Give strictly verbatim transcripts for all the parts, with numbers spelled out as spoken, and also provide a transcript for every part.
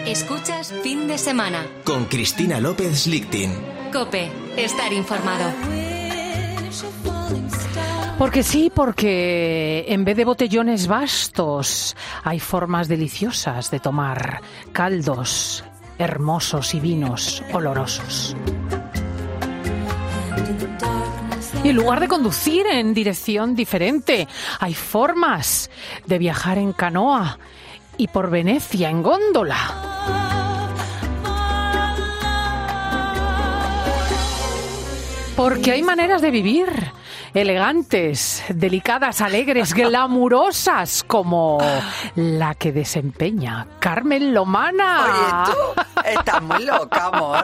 Escuchas Fin de Semana con Cristina López Lichting. COPE, estar informado. Porque sí, porque en vez de botellones vastos hay formas deliciosas de tomar caldos hermosos y vinos olorosos. Y en lugar de conducir en dirección diferente, hay formas de viajar en canoa y por Venecia en góndola. Porque hay maneras de vivir elegantes, delicadas, alegres, glamurosas, como la que desempeña Carmen Lomana. Oye, tú estás muy loca, amor.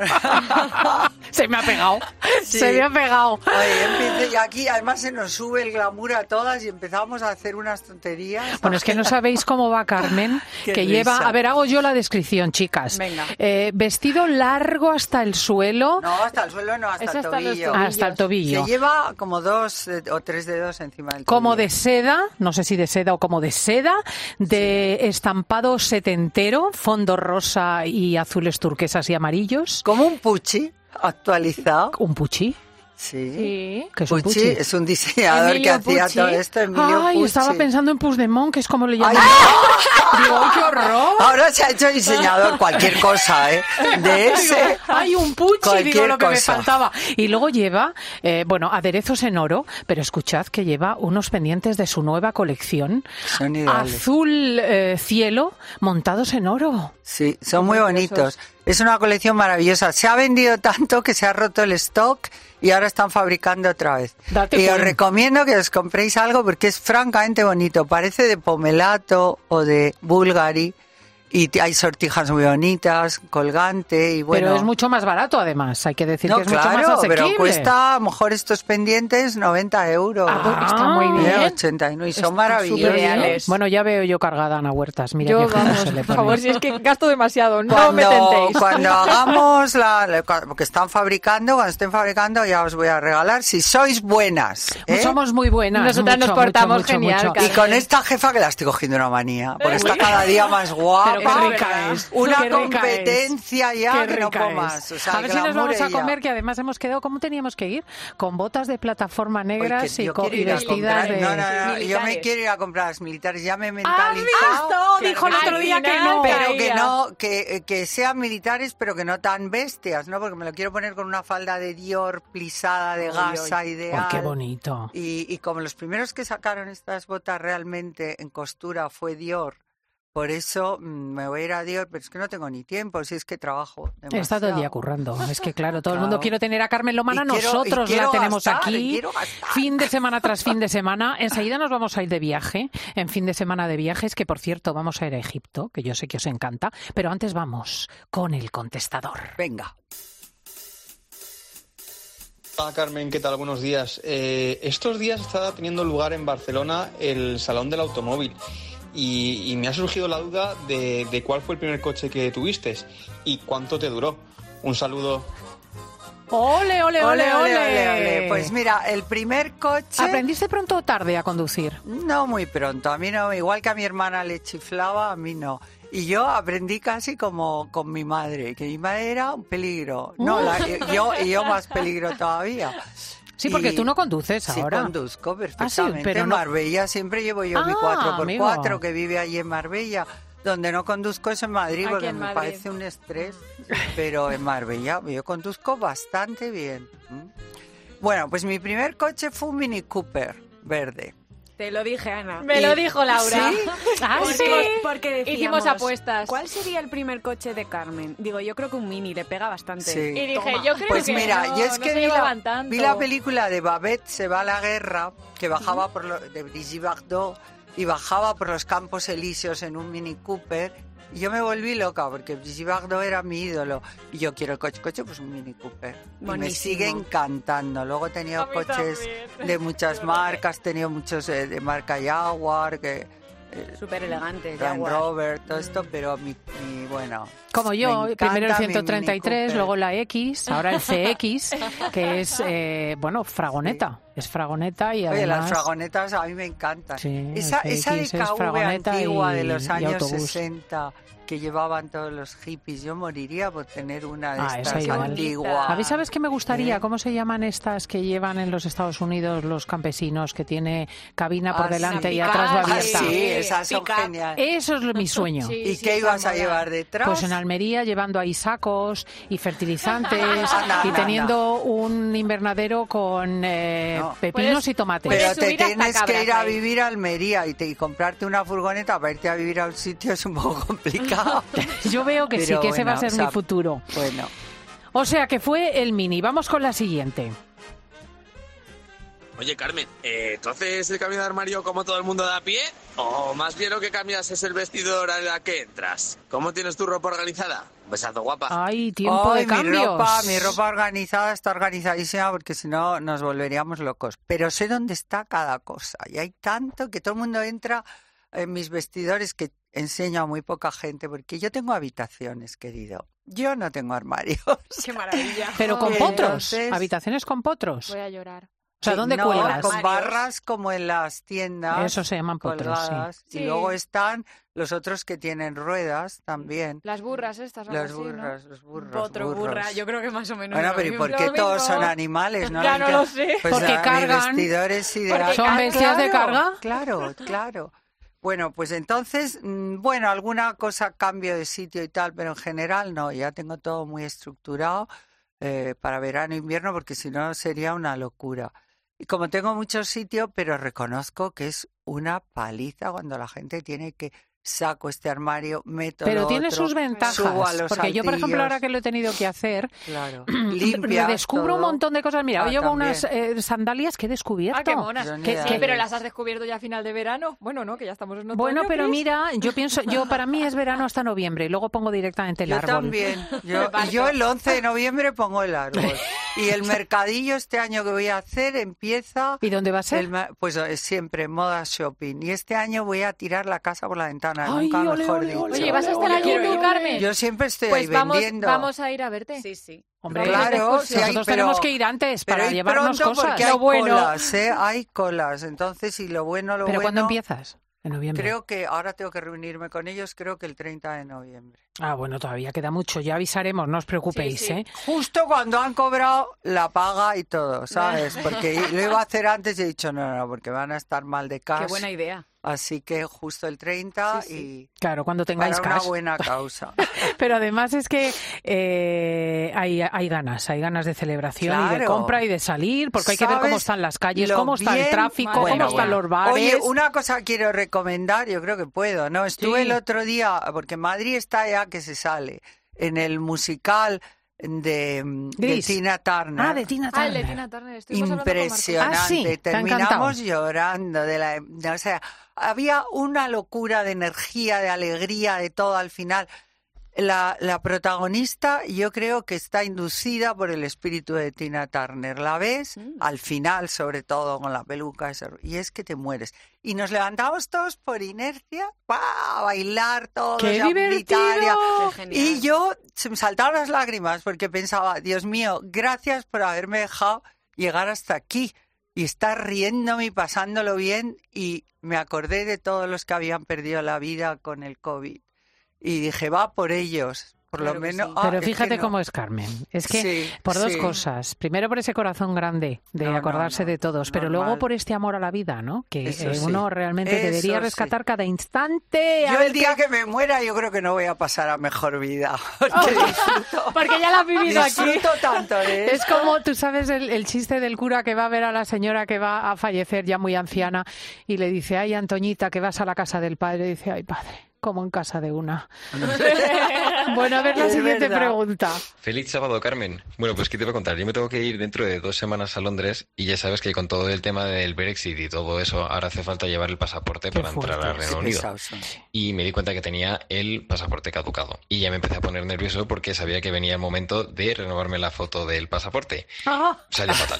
Se me ha pegado, sí. se me ha pegado. Oye, empecé, y aquí además se nos sube el glamour a todas y empezamos a hacer unas tonterías. Bueno, es que no sabéis cómo va Carmen, que risa. lleva... A ver, hago yo la descripción, chicas. Venga. Eh, vestido largo hasta el suelo. No, hasta el suelo no, hasta es el hasta tobillo. Hasta el tobillo. Se lleva como dos o tres dedos encima del tobillo. Como de seda, no sé si de seda o como de seda, de sí. estampado setentero, fondo rosa y azules turquesas y amarillos. Como un puchi actualizado. ¿Un puchi? Sí. sí. ¿Qué es Pucci un Pucci? Es un diseñador Emilio que hacía Pucci. todo esto, Emilio Ay, Pucci. estaba pensando en Puigdemont, que es como le llaman. ¡Ay! Digo, ¡qué horror! Ahora se ha hecho diseñador, cualquier cosa, ¿eh? De ese. Hay un Pucci, digo, lo que cosa. me faltaba. Y luego lleva, eh, bueno, aderezos en oro, pero escuchad que lleva unos pendientes de su nueva colección. Son ideales. Azul eh, cielo, montados en oro. Sí, son muy bonitos. Es una colección maravillosa. Se ha vendido tanto que se ha roto el stock y ahora están fabricando otra vez. Date y os cuenta. recomiendo que os compréis algo porque es francamente bonito. Parece de pomelato o de Bulgari. Y hay sortijas muy bonitas, colgante y bueno... Pero es mucho más barato, además, hay que decir no, que es claro, mucho más asequible. pero cuesta, a lo mejor estos pendientes, noventa euros. Ah, pues está muy bien. ochenta y nueve, y son Está maravillosos. ideales. Bueno, ya veo yo cargada a Ana Huertas. Mira Yo, qué vamos, se le por pone. favor, si es que gasto demasiado, no Cuando, me tentéis. cuando hagamos la, la... Porque están fabricando, cuando estén fabricando ya os voy a regalar, si sois buenas. ¿eh? Somos muy buenas. Nosotras mucho, nos portamos mucho, genial, mucho. Y con esta jefa que la estoy cogiendo una manía, porque está cada día más guapa. Pero qué rica es. Una Qué rica competencia es. ya Qué que no rica puedo es. más. O sea, a ver si nos vamos a ella. comer, que además hemos quedado, ¿cómo teníamos que ir? Con botas de plataforma Oye, negras que y, yo co- quiero y ir a vestidas comprar- de... No, no, no, yo me militares. quiero ir a comprar las militares, ya me he ¿Has mentalizado. visto? Dijo el otro día que no. Pero que Caía. no, que, que sean militares, pero que no tan bestias, ¿no? Porque me lo quiero poner con una falda de Dior plisada de gasa ideal. Oh, qué bonito. Y, y como los primeros que sacaron estas botas realmente en costura fue Dior, por eso mm, me voy a ir a Dior, pero es que no tengo ni tiempo, si es que trabajo demasiado. He estado el día currando. Es que claro, todo el Claro. mundo quiere tener a Carmen Lomana, Y quiero- nosotros y quiero la tenemos gastar, y aquí, quiero gastar. fin de semana tras fin de semana. Enseguida nos vamos a ir de viaje, en fin de semana de viajes, que por cierto vamos a ir a Egipto, que yo sé que os encanta, pero antes vamos con el contestador. Venga. Hola Carmen, ¿qué tal? Buenos días. Eh, estos días está teniendo lugar en Barcelona el Salón del Automóvil y, y me ha surgido la duda de, de cuál fue el primer coche que tuviste y cuánto te duró. Un saludo. ¡Ole, ole, ole, ole! Pues mira, el primer coche... ¿Aprendiste pronto o tarde a conducir? No muy pronto, a mí no, igual que a mi hermana le chiflaba, a mí no. Y yo aprendí casi como con mi madre, que mi madre era un peligro. No, la, yo, y yo más peligro todavía. Sí, porque Y- tú no conduces ahora. Sí, conduzco perfectamente. Ah, sí, pero en no- Marbella siempre llevo yo mi Ah, cuatro por cuatro, amigo. que vive allí en Marbella. Donde no conduzco es en Madrid, Aquí porque en me Madrid. parece un estrés. Pero en Marbella yo conduzco bastante bien. ¿Mm? Bueno, pues mi primer coche fue un Mini Cooper verde. Te lo dije, Ana. Y- Me lo dijo Laura. ¿Sí? Ah, Porque- sí. Porque decíamos, Hicimos apuestas. ¿cuál sería el primer coche de Carmen? Digo, yo creo que un Mini le pega bastante. Sí. Y dije, Toma. yo creo Pues que mira, no, yo es no que se vi, la, llevaban tanto. vi la película de Babette se va a la guerra, que bajaba por lo, de Brigitte Bardot, y bajaba por los Campos Elíseos en un Mini Cooper. Y yo me volví loca porque Brigitte Bardot era mi ídolo. Y yo quiero el coche, coche, pues un Mini Cooper. Y me Buenísimo. sigue encantando. Luego he tenido A mí coches también. de muchas marcas, he tenido muchos eh, de marca Jaguar, que el Súper elegante, Range Jaguar. Rover, todo esto, pero mi, mi bueno... Como yo, me encanta primero el mi ciento treinta y tres, Mini Cooper. luego la X, ahora el C X, que es, eh, bueno, fragoneta. Es fragoneta y Oye, además... las fragonetas a mí me encantan. Sí, esa, el esa de C X es K V fragoneta antigua y- de los y años autobús. sesenta que llevaban todos los hippies, yo moriría por tener una de Ah, esa estas igual. antiguas. A ver, ¿sabes qué me gustaría? ¿Eh? ¿Cómo se llaman estas que llevan en los Estados Unidos los campesinos, que tiene cabina por Ah, delante sí. y atrás va Ah, abierta? sí, esas son Pick-up. geniales. Eso es mi sueño. Sí, ¿Y sí, qué esa ibas a moda. llevar detrás? Pues en Almería llevando ahí sacos y fertilizantes Anda, y anda, teniendo un invernadero con eh, No. pepinos Puedes- y tomates. Pero Puedes te subir hasta tienes que cabras ir a ahí. vivir a Almería y, te, y comprarte una furgoneta para irte a vivir a un sitio es un poco complicado. Yo veo que sí, Pero que ese va a bueno, ser o sea, mi futuro. Bueno, O sea que fue el Mini. Vamos con la siguiente. Oye, Carmen, eh, ¿tú haces el cambio de armario como todo el mundo de a pie? ¿O más bien lo que cambias es el vestidor a la que entras? ¿Cómo tienes tu ropa organizada? Un besazo, guapa. Ay, tiempo Ay, de cambios. Mi ropa, mi ropa organizada está organizadísima porque si no nos volveríamos locos. Pero sé dónde está cada cosa. Y hay tanto que todo el mundo entra en mis vestidores que enseño a muy poca gente porque yo tengo habitaciones, querido. Yo no tengo armarios. Qué maravilla. Pero con Eh, potros. entonces- Habitaciones con potros. Voy a llorar. O sea, ¿dónde no, cuelgas? con barras como en las tiendas. Eso se llaman potros, sí. colgadas. Sí. Y luego están los otros que tienen ruedas también. Las burras estas, algo Las así, ¿no? burras, los burros. Potro, burros. burra, yo creo que más o menos. Bueno, lo pero ¿y mismo. por qué Lo todos mismo. son animales? No Ya lo no lo entiendo. sé. Pues Porque a mis cargan. vestidores y de Porque la- ¿Son cargan. bestias de Claro, carga? Claro, claro. Bueno, pues entonces, mm, bueno, alguna cosa cambio de sitio y tal, pero en general no, ya tengo todo muy estructurado eh, para verano e invierno, porque si no sería una locura. Y como tengo muchos sitios, pero reconozco que es una paliza cuando la gente tiene que saco este armario, meto Pero lo tiene otro, sus ventajas. subo a los Porque yo, por ejemplo, altillos. ahora que lo he tenido que hacer, Claro, limpias descubro un todo. montón de cosas. Mira, Ah, hoy llevo también. unas eh, sandalias que he descubierto. Ah, qué monas. Yo ni Que- idea que- Sí, pero de las eso. has descubierto ya a final de verano. Bueno, no, que ya estamos en otoño. Bueno, pero Cris. mira, yo pienso, yo para mí es verano hasta noviembre y luego pongo directamente el Yo árbol. también. Yo, Me parto. yo el once de noviembre pongo el árbol. Y el mercadillo este año que voy a hacer empieza... ¿Y dónde va a ser? el ma- pues es siempre moda shopping. Y este año voy a tirar la casa por la ventana. Ay, nunca ole, mejor ole, dicho. ole, Oye, ¿vas a estar ole, allí ole, tú, ole. Carmen? Yo siempre estoy Pues ahí vamos, vendiendo. vamos a ir a verte. Sí, sí. Hombre, Claro, sí hay, nosotros pero- tenemos que ir antes pero para ir llevarnos pronto cosas. porque hay Lo bueno. colas, ¿eh? Hay colas. Entonces, y lo bueno, lo ¿Pero bueno... cuándo empiezas? En noviembre. Creo que ahora tengo que reunirme con ellos, creo que el treinta de noviembre. Ah, bueno, todavía queda mucho. Ya avisaremos, no os preocupéis, Sí, sí. ¿eh? Justo cuando han cobrado la paga y todo, ¿sabes? Porque lo iba a hacer antes y he dicho, no, no, porque van a estar mal de cash. Qué buena idea. Así que justo el treinta Sí, sí. y Claro, cuando tengáis para una cash. buena causa. Pero además es que eh, hay, hay ganas, hay ganas de celebración y de Claro. compra y de salir, porque hay que ver cómo ¿Sabes están las calles, lo cómo está el bien- tráfico, Bueno, cómo están bueno. los bares. Oye, una cosa quiero recomendar, yo creo que puedo, ¿no? Estuve Sí. el otro día, porque en Madrid está ya que se sale, en el musical de, de Gris. Tina Turner. Ah, de Tina Ah, el de Turner. Tina Turner. Estuvimos hablando con Marco. Impresionante. Ah, sí, te ha encantado. Terminamos llorando de la, de- o sea, había una locura de energía, de alegría, de todo al final. La, la protagonista yo creo que está inducida por el espíritu de Tina Turner. La ves Mm. al final, sobre todo con la peluca, esa- y es que te mueres. Y nos levantamos todos por inercia, ¡pa! A bailar todos, ¡Qué ya divertido! Italia. Qué genial. Y yo se me saltaron las lágrimas porque pensaba, Dios mío, gracias por haberme dejado llegar hasta aquí y estar riéndome y pasándolo bien. Y me acordé de todos los que habían perdido la vida con el COVID. Y dije, va por ellos, por Claro lo que menos. sí. Ah, Pero es que fíjate no. cómo es Carmen. Es que Sí, por dos sí. cosas. Primero por ese corazón grande de No, no, acordarse no, de todos, pero normal. luego por este amor a la vida, ¿no? Que Eso eh, sí. uno realmente Eso debería sí. rescatar cada instante. A Yo ver el día que me muera yo creo que no voy a pasar a mejor vida. Porque disfruto, Porque ya la has vivido aquí. disfruto tanto de Es eso. como, tú sabes, el, el chiste del cura que va a ver a la señora que va a fallecer ya muy anciana y le dice, ay, Antoñita, que vas a la casa del padre. Y dice, ay, padre, como en casa de una. Bueno, a ver la Es siguiente verdad. pregunta. Feliz sábado, Carmen. Bueno, pues ¿qué te voy a contar? Yo me tengo que ir dentro de dos semanas a Londres y ya sabes que con todo el tema del Brexit y todo eso, ahora hace falta llevar el pasaporte Qué para entrar fuerte. al Reino Qué Unido. pesados son. Y me di cuenta que tenía el pasaporte caducado. Y ya me empecé a poner nervioso porque sabía que venía el momento de renovarme la foto del pasaporte. Ah, Salió fatal.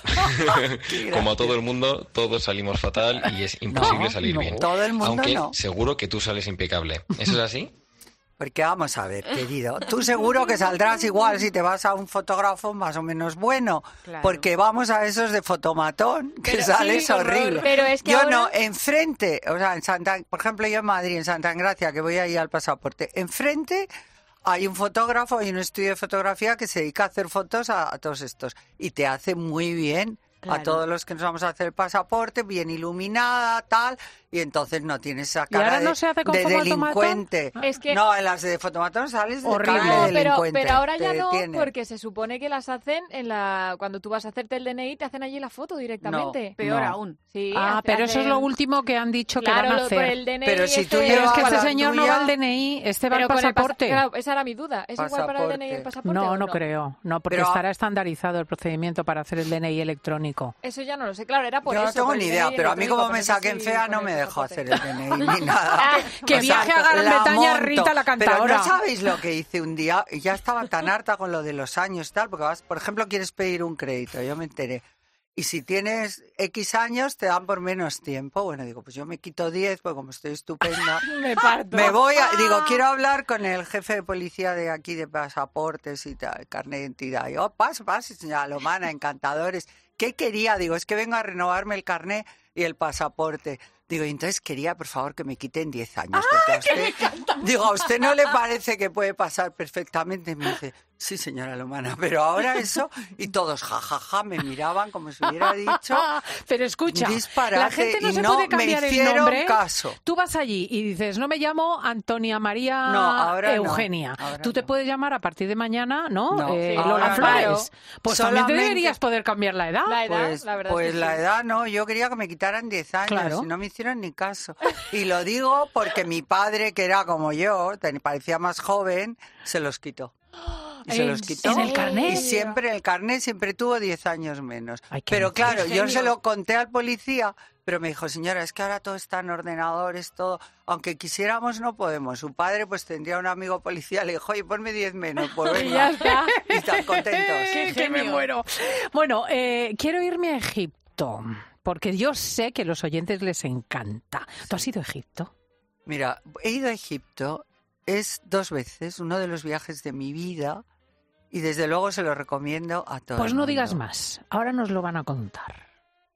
Como a todo el mundo, todos salimos fatal y es imposible No, salir no, bien. todo el mundo Aunque no. seguro que tú sales impecable. ¿Eso es así? Porque vamos a ver, querido, tú seguro que saldrás igual si te vas a un fotógrafo más o menos bueno, Claro. porque vamos a esos de fotomatón, que Pero sales sí, horrible. pero es que yo ahora- no, enfrente, o sea, en Santa, por ejemplo, yo en Madrid, en Santa Engracia, que voy ahí al pasaporte, enfrente hay un fotógrafo, hay un estudio de fotografía que se dedica a hacer fotos a, a todos estos y te hace muy bien. Claro. A todos los que nos vamos a hacer el pasaporte, bien iluminada, tal, y entonces no tienes esa ¿Y ahora cara no de, se hace con de fotomatón? delincuente. Es que- No, en las de fotomatón sales de Horrible. cara de No, pero, delincuente. pero ahora ya te no, detienen. porque se supone que las hacen en la cuando tú vas a hacerte el D N I, te hacen allí la foto directamente. No. Peor aún. Sí, ah, hace- pero eso es lo hacen- último que han dicho que Claro, van a lo- por hacer. el D N I. Pero si tú este- Pero es que llevas este la señor no tuya- va al D N I, este va al pero con el pasa- pasaporte. claro, esa era mi duda. ¿Es igual para el D N I y el Pasaporte. pasaporte? No, o no creo. No, porque Pero- estará estandarizado el procedimiento para hacer el D N I electrónico. Eso ya no lo sé. Claro, era por Yo eso. no tengo por el ni D N I idea, pero a mí electrónico, como me no sé saquen si fea con no el me dejo pasaporte. hacer el D N I ni nada. Ah, que O viaje a Gran la Bretaña monto. Rita la cantadora. Pero no sabéis lo que hice un día, y ya estaba tan harta con lo de los años y tal, porque vas, por ejemplo, quieres pedir un crédito, yo me enteré. Y si tienes X años, te dan por menos tiempo. Bueno, digo, pues yo me quito diez, porque como estoy estupenda, Me parto. me voy a... Digo, quiero hablar con el jefe de policía de aquí, de pasaportes y tal, carnet de identidad. Y yo, paso, paso, señora Lomana, encantadores. ¿Qué quería? Digo, es que vengo a renovarme el carnet y el pasaporte. Digo, y entonces quería, por favor, que me quiten diez años. Porque a usted, digo, ¿a usted no le parece que puede pasar perfectamente? Me dice, sí, señora Lomana, pero ahora eso... Y todos, jajaja, ja, ja, me miraban como si hubiera dicho... Pero escucha, disparate, la gente no y se no puede me cambiar el hicieron nombre. caso. Tú vas allí y dices, no me llamo Antonia María No, ahora no, Eugenia. ahora Tú te no. puedes llamar a partir de mañana, ¿no? No, Eh, ahora Lola no. Flores. Pues también Solamente- te deberías poder cambiar la edad. La edad, Pues, la verdad pues es que la sí. edad no, yo quería que me quitaran diez años Claro. y no me hicieron ni caso. Y lo digo porque mi padre, que era como yo, ten- parecía más joven, se los quitó. Y se ¿En los quitó. ¿En el carnet? Y siempre, el carnet siempre tuvo diez años menos. Ay, qué Pero majo. claro, Qué yo genio. se lo conté al policía, pero me dijo, señora, es que ahora todo está en ordenadores, todo. Aunque quisiéramos, no podemos. Su padre, pues tendría un amigo policía, le dijo, oye, ponme diez menos. Pues Y venga. ya está. Y están contentos. Eh, que me muero. Bueno, eh, quiero irme a Egipto, porque yo sé que a los oyentes les encanta. ¿Tú has ido a Egipto? Mira, he ido a Egipto, es dos veces, uno de los viajes de mi vida, y desde luego se lo recomiendo a todos. Pues no digas más, ahora nos lo van a contar.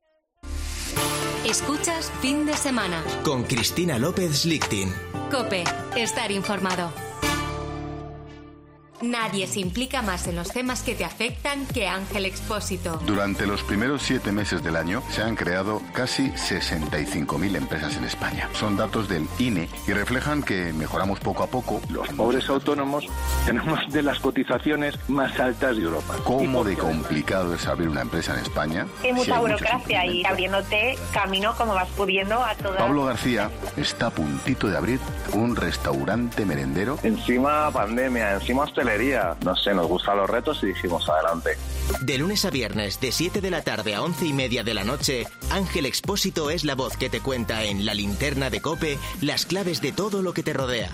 Escuchas Fin de Semana. Con Cristina López Lichtin. COPE. Estar informado. Nadie se implica más en los temas que te afectan que Ángel Expósito. Durante los primeros siete meses del año se han creado casi sesenta y cinco mil empresas en España. Son datos del I N E y reflejan que mejoramos poco a poco. Los pobres autónomos tenemos de las cotizaciones más altas de Europa. ¿Cómo de complicado es abrir una empresa en España? Hay mucha Sí, hay muchos burocracia y impedimentos. abriéndote camino como vas pudiendo a todas. Pablo García está a puntito de abrir un restaurante merendero. Encima pandemia, encima hostelería. No sé, nos gustan los retos y dijimos adelante. De lunes a viernes, de siete de la tarde a once y media de la noche, Ángel Expósito es la voz que te cuenta en La Linterna de COPE las claves de todo lo que te rodea.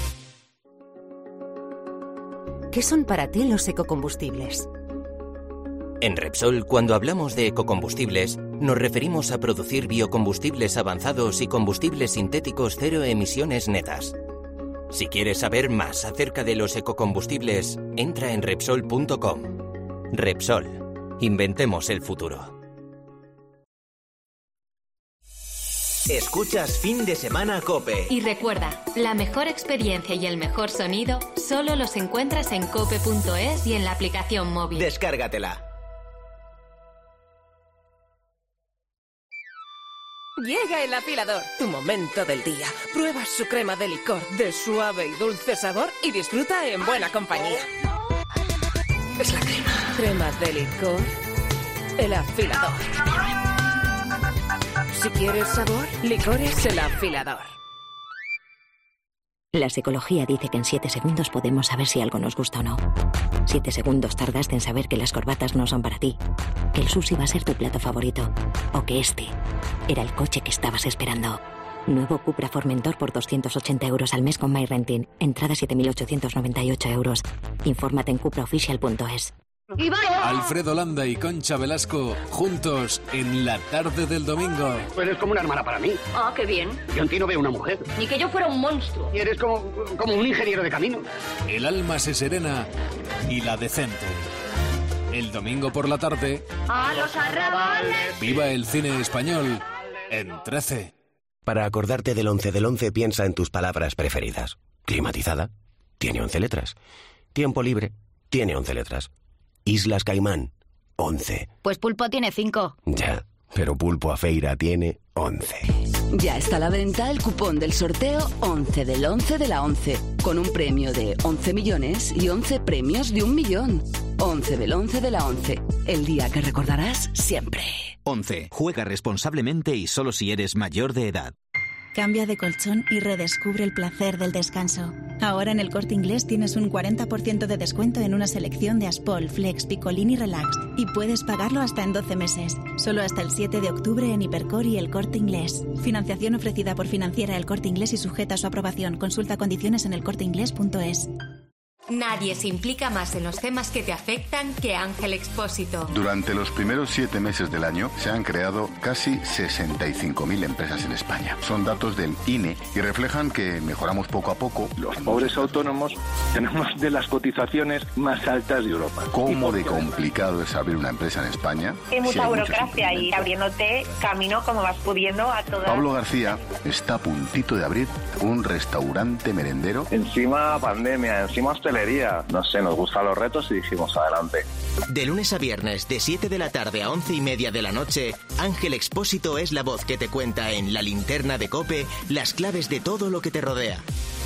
¿Qué son para ti los ecocombustibles? En Repsol, cuando hablamos de ecocombustibles, nos referimos a producir biocombustibles avanzados y combustibles sintéticos cero emisiones netas. Si quieres saber más acerca de los ecocombustibles, entra en Repsol punto com. Repsol. Inventemos el futuro. Escuchas Fin de Semana COPE. Y recuerda, la mejor experiencia y el mejor sonido solo los encuentras en cope punto es y en la aplicación móvil. Descárgatela. Llega el afilador, tu momento del día. Prueba su crema de licor de suave y dulce sabor y disfruta en buena compañía. Es la crema. Crema de licor, el afilador. Si quieres sabor, licor es el afilador. La psicología dice que en siete segundos podemos saber si algo nos gusta o no. Siete segundos tardaste en saber que las corbatas no son para ti, que el sushi va a ser tu plato favorito, o que este era el coche que estabas esperando. Nuevo Cupra Formentor por doscientos ochenta euros al mes con MyRenting. Entrada siete mil ochocientos noventa y ocho euros. Infórmate en cupraoficial punto es. Alfredo Landa y Concha Velasco juntos en la tarde del domingo. Pues eres como una hermana para mí. Ah, qué bien. Yo en ti no veo una mujer. Ni que yo fuera un monstruo. Y eres como, como un ingeniero de camino. El alma se serena y la decente. El domingo por la tarde. ¡A los arrabales! Viva el cine español en trece. Para acordarte del once del once, piensa en tus palabras preferidas. Climatizada, tiene once letras. Tiempo libre, tiene once letras. Islas Caimán, once. Pues Pulpo tiene cinco. Ya, pero Pulpo a Feira tiene once. Ya está a la venta el cupón del sorteo once del once de la once, con un premio de once millones y once premios de un millón. once del once de la once, el día que recordarás siempre. once. Juega responsablemente y solo si eres mayor de edad. Cambia de colchón y redescubre el placer del descanso. Ahora en el Corte Inglés tienes un cuarenta por ciento de descuento en una selección de Aspol, Flex, Picolín y Relax. Y puedes pagarlo hasta en doce meses. Solo hasta el siete de octubre en Hipercor y el Corte Inglés. Financiación ofrecida por Financiera El Corte Inglés y sujeta a su aprobación. Consulta condiciones en el corte inglés punto es. Nadie se implica más en los temas que te afectan que Ángel Expósito. Durante los primeros siete meses del año se han creado casi sesenta y cinco mil empresas en España. Son datos del I N E y reflejan que mejoramos poco a poco. Los pobres autónomos tenemos de las cotizaciones más altas de Europa. ¿Cómo de complicado es abrir una empresa en España? Hay mucha Sí, hay burocracia y abriéndote camino como vas pudiendo a todas. Pablo García está a puntito de abrir un restaurante merendero. Encima pandemia, encima hostelería. No sé, nos gustan los retos y dijimos adelante. De lunes a viernes, de siete de la tarde a once y media de la noche, Ángel Expósito es la voz que te cuenta en La Linterna de COPE las claves de todo lo que te rodea.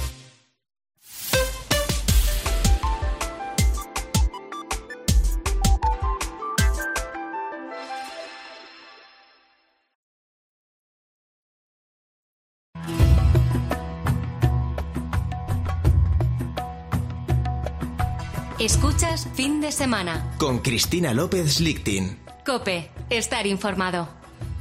Escuchas Fin de Semana. Con Cristina López Lichtin. COPE. Estar informado.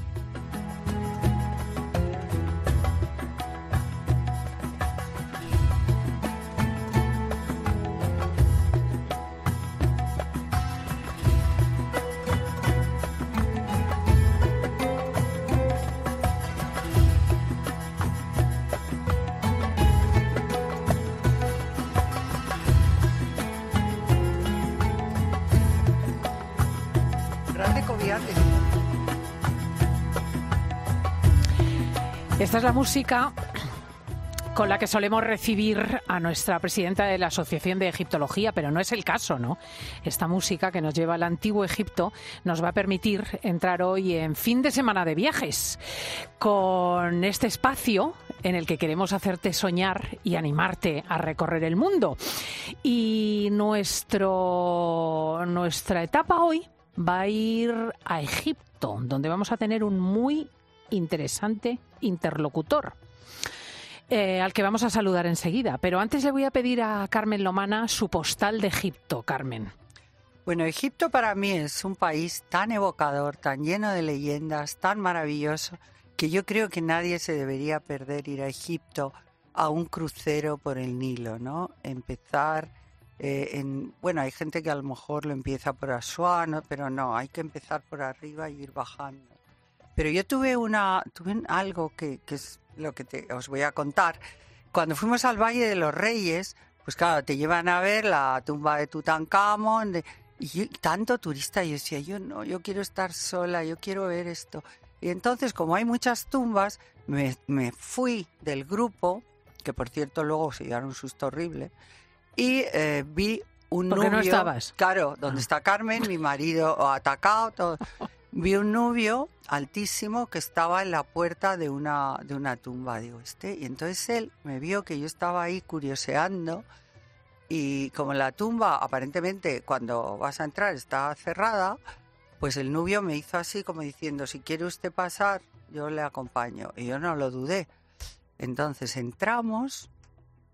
Esta es la música con la que solemos recibir a nuestra presidenta de la Asociación de Egiptología, pero no es el caso, ¿no? Esta música que nos lleva al antiguo Egipto nos va a permitir entrar hoy en Fin de Semana de Viajes, con este espacio en el que queremos hacerte soñar y animarte a recorrer el mundo. Y nuestro, nuestra etapa hoy va a ir a Egipto, donde vamos a tener un muy interesante interlocutor, eh, al que vamos a saludar enseguida. Pero antes le voy a pedir a Carmen Lomana su postal de Egipto. Carmen. Bueno, Egipto para mí es un país tan evocador, tan lleno de leyendas, tan maravilloso, que yo creo que nadie se debería perder ir a Egipto a un crucero por el Nilo, ¿no? Empezar eh, en... Bueno, hay gente que a lo mejor lo empieza por Asuán, pero no, hay que empezar por arriba y ir bajando. Pero yo tuve una tuve algo que, que es lo que te, os voy a contar. Cuando fuimos al Valle de los Reyes, pues claro, te llevan a ver la tumba de Tutankamón, de, y yo, tanto turista, yo decía, yo no, yo quiero estar sola, yo quiero ver esto. Y entonces, como hay muchas tumbas, me, me fui del grupo, que por cierto luego se llevaron un susto horrible, y eh, vi un ¿Por nubio. qué no estabas? Claro, donde está Carmen, mi marido atacado, todo. Vi un nubio altísimo que estaba en la puerta de una, de una tumba, digo, este. Y entonces él me vio que yo estaba ahí curioseando y como la tumba aparentemente cuando vas a entrar está cerrada, pues el nubio me hizo así como diciendo, si quiere usted pasar, yo le acompaño. Y yo no lo dudé. Entonces entramos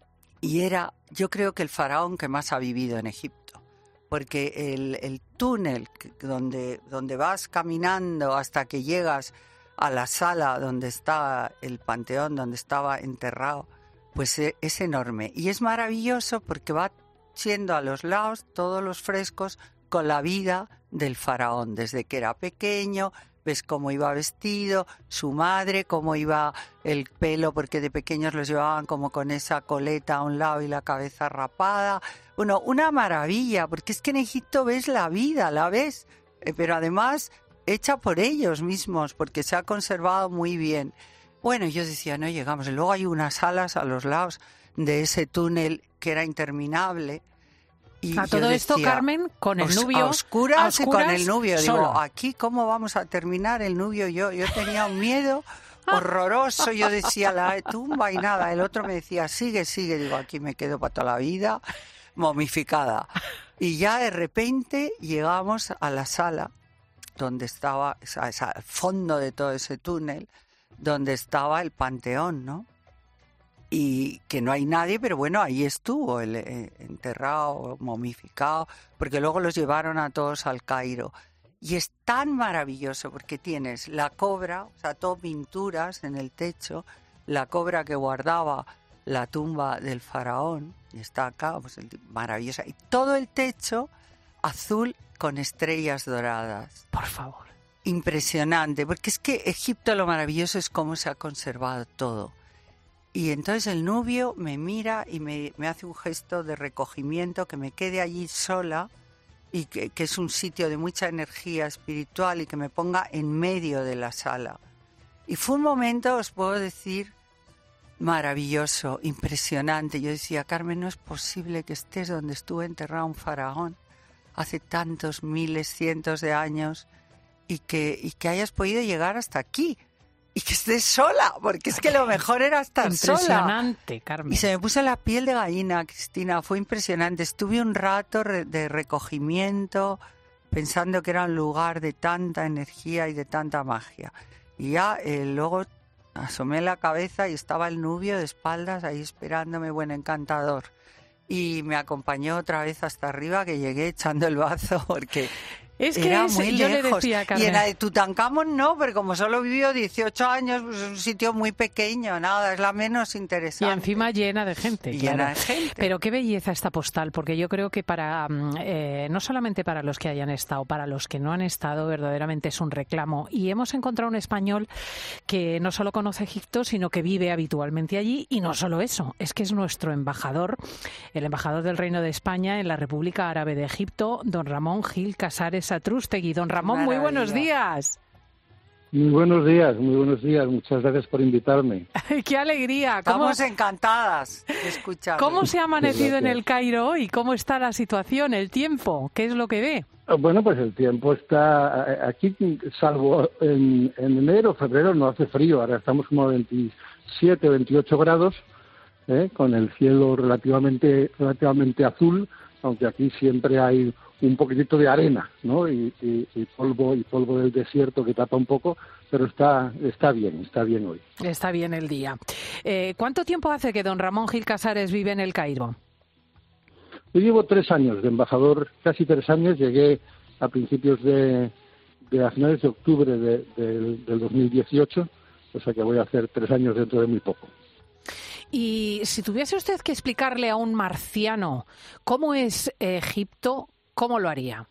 y era, yo creo que el faraón que más ha vivido en Egipto, porque el, el túnel donde, donde vas caminando hasta que llegas a la sala donde está el panteón, donde estaba enterrado, pues es enorme. Y es maravilloso porque va siendo a los lados todos los frescos con la vida del faraón, desde que era pequeño, ves cómo iba vestido, su madre, cómo iba el pelo, porque de pequeños los llevaban como con esa coleta a un lado y la cabeza rapada. Bueno, una maravilla, porque es que en Egipto ves la vida, la ves, eh, pero además hecha por ellos mismos, porque se ha conservado muy bien. Bueno, yo decía, no llegamos. Luego hay unas salas a los lados de ese túnel que era interminable. Y a todo esto, decía, Carmen, con el nubio. A oscuras, a oscuras y con el nubio. Solo. Digo, aquí, ¿cómo vamos a terminar el nubio? Yo, yo tenía un miedo horroroso. Yo decía, la tumba y nada. El otro me decía, sigue, sigue. Digo, aquí me quedo para toda la vida, momificada. Y ya de repente llegamos a la sala donde estaba, o sea, al fondo de todo ese túnel, donde estaba el panteón, ¿no? Y que no hay nadie, pero bueno, ahí estuvo, el, eh, enterrado, momificado, porque luego los llevaron a todos al Cairo. Y es tan maravilloso porque tienes la cobra, o sea, todo pinturas en el techo, la cobra que guardaba la tumba del faraón, y está acá, pues maravillosa, y todo el techo azul con estrellas doradas. Por favor. Impresionante, porque es que Egipto lo maravilloso es cómo se ha conservado todo. Y entonces el nubio me mira y me, me hace un gesto de recogimiento, que me quede allí sola, y que, que es un sitio de mucha energía espiritual, y que me ponga en medio de la sala. Y fue un momento, os puedo decir, maravilloso, impresionante. Yo decía, Carmen, no es posible que estés donde estuvo enterrado un faraón hace tantos miles, cientos de años, y que, y que hayas podido llegar hasta aquí. Y que estés sola, porque es que lo mejor era estar sola. Impresionante, Carmen. Y se me puso la piel de gallina, Cristina, fue impresionante. Estuve un rato re- de recogimiento, pensando que era un lugar de tanta energía y de tanta magia. Y ya eh, luego asomé la cabeza y estaba el nubio de espaldas ahí esperándome, bueno, encantador. Y me acompañó otra vez hasta arriba, que llegué echando el bazo, porque... Es que era es, muy yo lejos. Le decía, Carmen. Y en la de Tutankamón no, pero como solo vivió dieciocho años, pues es un sitio muy pequeño, nada, es la menos interesante. Y encima llena de gente. Y claro. llena de gente. Pero qué belleza esta postal, porque yo creo que para, eh, no solamente para los que hayan estado, para los que no han estado, verdaderamente es un reclamo. Y hemos encontrado un español que no solo conoce Egipto, sino que vive habitualmente allí, y no solo eso, es que es nuestro embajador, el embajador del Reino de España en la República Árabe de Egipto, don Ramón Gil Casares Atrústegui. Don Ramón, Maravilla. Muy buenos días. Muy buenos días, muy buenos días. Muchas gracias por invitarme. ¡Qué alegría! ¿Cómo, Estamos encantadas de escuchar. ¿Cómo se ha amanecido en el Cairo hoy? ¿Cómo está la situación, el tiempo? ¿Qué es lo que ve? Bueno, pues el tiempo está aquí, salvo en, en enero, febrero no hace frío. Ahora estamos como a veintisiete, veintiocho grados, ¿eh? Con el cielo relativamente, relativamente azul, aunque aquí siempre hay un poquitito de arena, ¿no? Y, y, y polvo y polvo del desierto que tapa un poco, pero está está bien, está bien hoy. Está bien el día. Eh, ¿Cuánto tiempo hace que don Ramón Gil Casares vive en el Cairo? Yo llevo tres años de embajador, casi tres años. Llegué a principios de, de a finales de octubre de, de, del dos mil dieciocho, o sea que voy a hacer tres años dentro de muy poco. Y si tuviese usted que explicarle a un marciano cómo es Egipto, ¿cómo lo haría?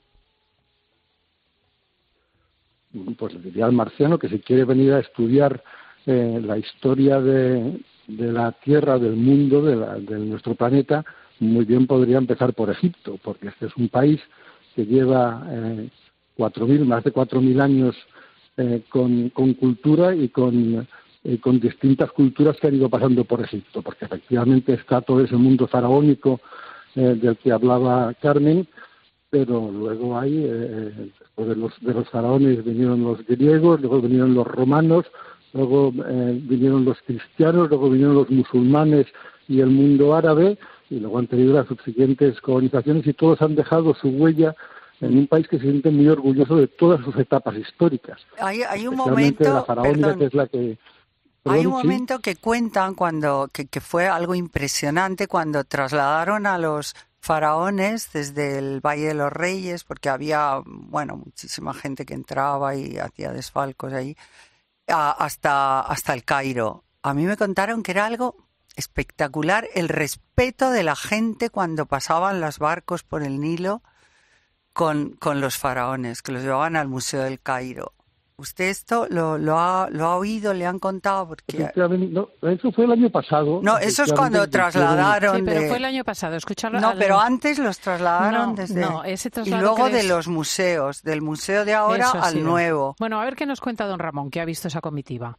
Pues le diría al marciano que si quiere venir a estudiar eh, la historia de, de la Tierra, del mundo, de, la, de nuestro planeta, muy bien podría empezar por Egipto, porque este es un país que lleva eh, cuatro mil, más de cuatro mil años eh, con, con cultura y con, eh, con distintas culturas que han ido pasando por Egipto, porque efectivamente está todo ese mundo faraónico eh, del que hablaba Carmen, pero luego hay, eh, después de los, de los faraones vinieron los griegos, luego vinieron los romanos, luego eh, vinieron los cristianos, luego vinieron los musulmanes y el mundo árabe, y luego han tenido las subsiguientes colonizaciones, y todos han dejado su huella en un país que se siente muy orgulloso de todas sus etapas históricas. Hay, hay un especialmente momento, la faraónica, perdón, que es la que... Hay un momento que cuentan cuando que, que fue algo impresionante cuando trasladaron a los faraones desde el Valle de los Reyes, porque había, bueno, muchísima gente que entraba y hacía desfalcos ahí, a, hasta, hasta el Cairo. A mí me contaron que era algo espectacular el respeto de la gente cuando pasaban los barcos por el Nilo con, con los faraones, que los llevaban al Museo del Cairo. ¿Usted esto lo, lo, ha, lo ha oído, le han contado? Porque... No, eso fue el año pasado. No, eso es cuando trasladaron... Sí, pero de... fue el año pasado. Escucharlo No, al... pero antes los trasladaron no, desde... No, ese y luego crees... de los museos, del museo de ahora eso al sí, nuevo. Bueno, a ver qué nos cuenta don Ramón, que ha visto esa comitiva.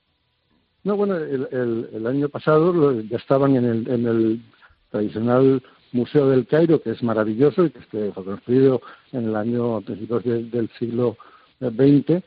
No, bueno, el, el, el año pasado lo, ya estaban en el, en el tradicional Museo del Cairo, que es maravilloso y que fue construido en el año a principios de, del siglo veinte.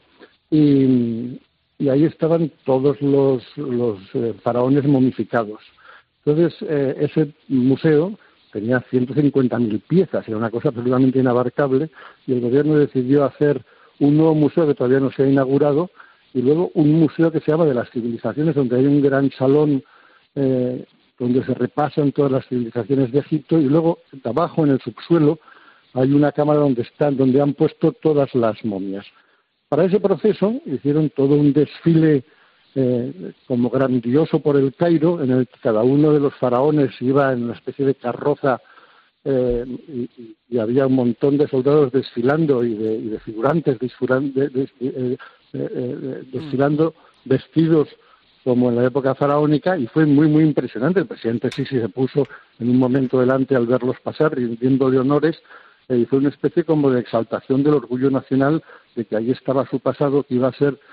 Y, y ahí estaban todos los, los eh, faraones momificados. Entonces, eh, ese museo tenía ciento cincuenta mil piezas, era una cosa absolutamente inabarcable, y el gobierno decidió hacer un nuevo museo que todavía no se ha inaugurado, y luego un museo que se llama de las civilizaciones, donde hay un gran salón eh, donde se repasan todas las civilizaciones de Egipto, y luego abajo en el subsuelo hay una cámara donde están, donde han puesto todas las momias. Para ese proceso hicieron todo un desfile eh, como grandioso por el Cairo, en el que cada uno de los faraones iba en una especie de carroza eh, y, y había un montón de soldados desfilando y de, y de figurantes desfilan, de, de, de, de, de, desfilando vestidos como en la época faraónica, y fue muy, muy impresionante. El presidente Sisi se puso en un momento delante al verlos pasar, rindiéndole honores, y fue una especie como de exaltación del orgullo nacional de que ahí estaba su pasado, que iba a ser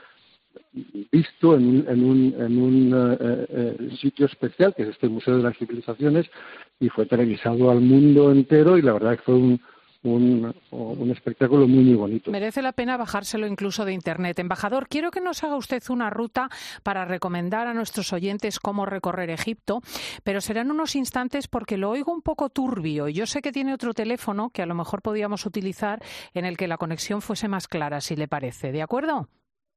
visto en un, en un, en un eh, eh, sitio especial, que es este Museo de las Civilizaciones, y fue televisado al mundo entero, y la verdad que fue un, un, un espectáculo muy, muy bonito. Merece la pena bajárselo incluso de Internet. Embajador, quiero que nos haga usted una ruta para recomendar a nuestros oyentes cómo recorrer Egipto, pero serán unos instantes porque lo oigo un poco turbio. Yo sé que tiene otro teléfono que a lo mejor podíamos utilizar en el que la conexión fuese más clara, si le parece. ¿De acuerdo?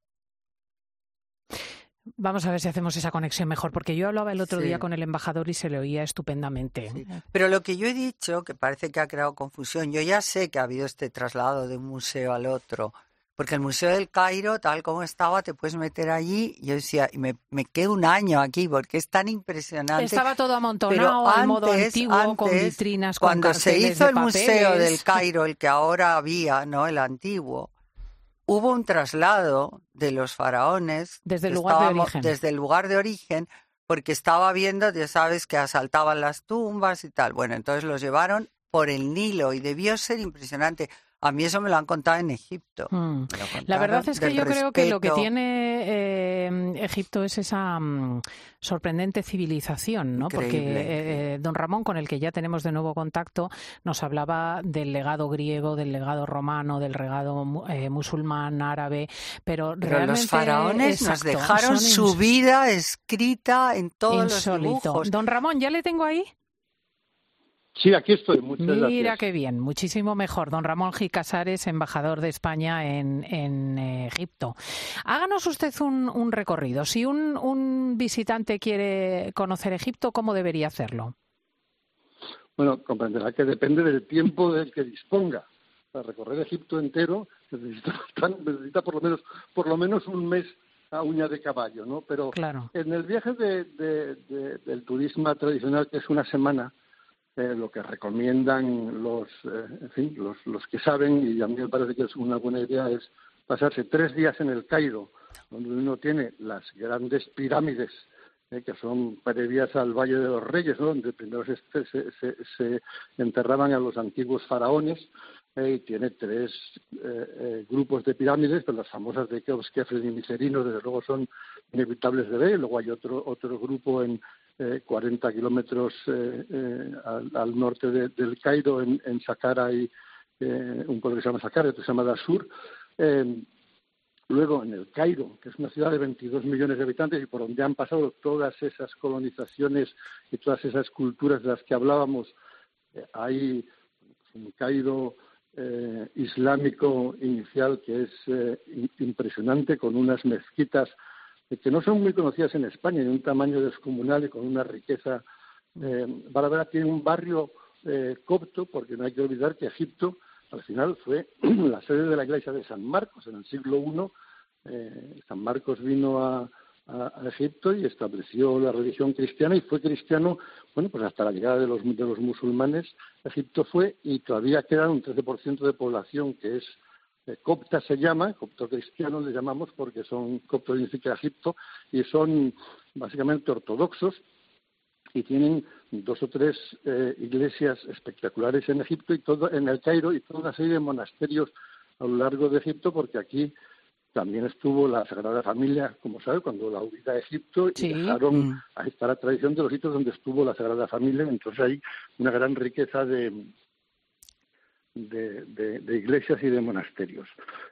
Vamos a ver si hacemos esa conexión mejor, porque yo hablaba el otro sí. día con el embajador y se le oía estupendamente. Sí. Pero lo que yo he dicho, que parece que ha creado confusión, yo ya sé que ha habido este traslado de un museo al otro, porque el Museo del Cairo, tal como estaba, te puedes meter allí, y yo decía, me, me quedo un año aquí, porque es tan impresionante. Estaba todo amontonado al modo antiguo, antes, con vitrinas, con cuando se hizo de el papeles. Museo del Cairo, el que ahora había, no el antiguo, hubo un traslado de los faraones desde el lugar de origen. Desde el lugar de origen, porque estaba viendo, ya sabes, que asaltaban las tumbas y tal. Bueno, entonces los llevaron por el Nilo y debió ser impresionante. A mí eso me lo han contado en Egipto. Mm. La verdad es que yo respeto. creo que lo que tiene eh, Egipto es esa um, sorprendente civilización, ¿no? Increíble. Porque eh, don Ramón, con el que ya tenemos de nuevo contacto, nos hablaba del legado griego, del legado romano, del legado eh, musulmán, árabe, pero, pero realmente los faraones exacto, nos dejaron su vida escrita en todos insólito. los dibujos. Don Ramón, ¿ya le tengo ahí? Sí, aquí estoy. Muchas Mira gracias. qué bien, muchísimo mejor. Don Ramón Gil Casares, embajador de España en, en eh, Egipto. Háganos usted un, un recorrido. Si un, un visitante quiere conocer Egipto, ¿cómo debería hacerlo? Bueno, comprenderá que depende del tiempo del que disponga. Para recorrer Egipto entero necesita, necesita por lo menos por lo menos un mes a uña de caballo, ¿no? Pero claro. En el viaje de, de, de, del turismo tradicional, que es una semana, Eh, lo que recomiendan los, eh, en fin, los, los que saben, y a mí me parece que es una buena idea, es pasarse tres días en el Cairo, donde uno tiene las grandes pirámides, eh, que son previas al Valle de los Reyes, ¿no? Donde primero se, se, se, se enterraban a los antiguos faraones, eh, y tiene tres eh, eh, grupos de pirámides, pero las famosas de Keops, Kefren y Micerino, desde luego son inevitables de ver, y luego hay otro, otro grupo en Eh, cuarenta kilómetros eh, eh, al, al norte de, del Cairo, en, en Saqqara, y eh, un pueblo que se llama Saqqara, otro se llama Dashur. Eh, luego en el Cairo, que es una ciudad de veintidós millones de habitantes y por donde han pasado todas esas colonizaciones y todas esas culturas de las que hablábamos, eh, hay un Cairo eh, islámico inicial que es eh, impresionante, con unas mezquitas que no son muy conocidas en España, de un tamaño descomunal y con una riqueza eh, bárbara. Tiene un barrio eh, copto, porque no hay que olvidar que Egipto al final fue la sede de la iglesia de San Marcos. En el siglo primero, eh, San Marcos vino a, a, a Egipto y estableció la religión cristiana, y fue cristiano, bueno, pues hasta la llegada de los, de los musulmanes. Egipto fue, y todavía queda un trece por ciento de población que es eh, copta, se llama, copto cristiano le llamamos, porque son, copto significa Egipto, y son básicamente ortodoxos, y tienen dos o tres eh, iglesias espectaculares en Egipto y todo en el Cairo, y toda una serie de monasterios a lo largo de Egipto, porque aquí también estuvo la Sagrada Familia, como sabe, cuando la huida a Egipto, y Sí. dejaron, Mm. ahí está la tradición de los sitios donde estuvo la Sagrada Familia. Entonces hay una gran riqueza de, de, de, de iglesias y de monasterios.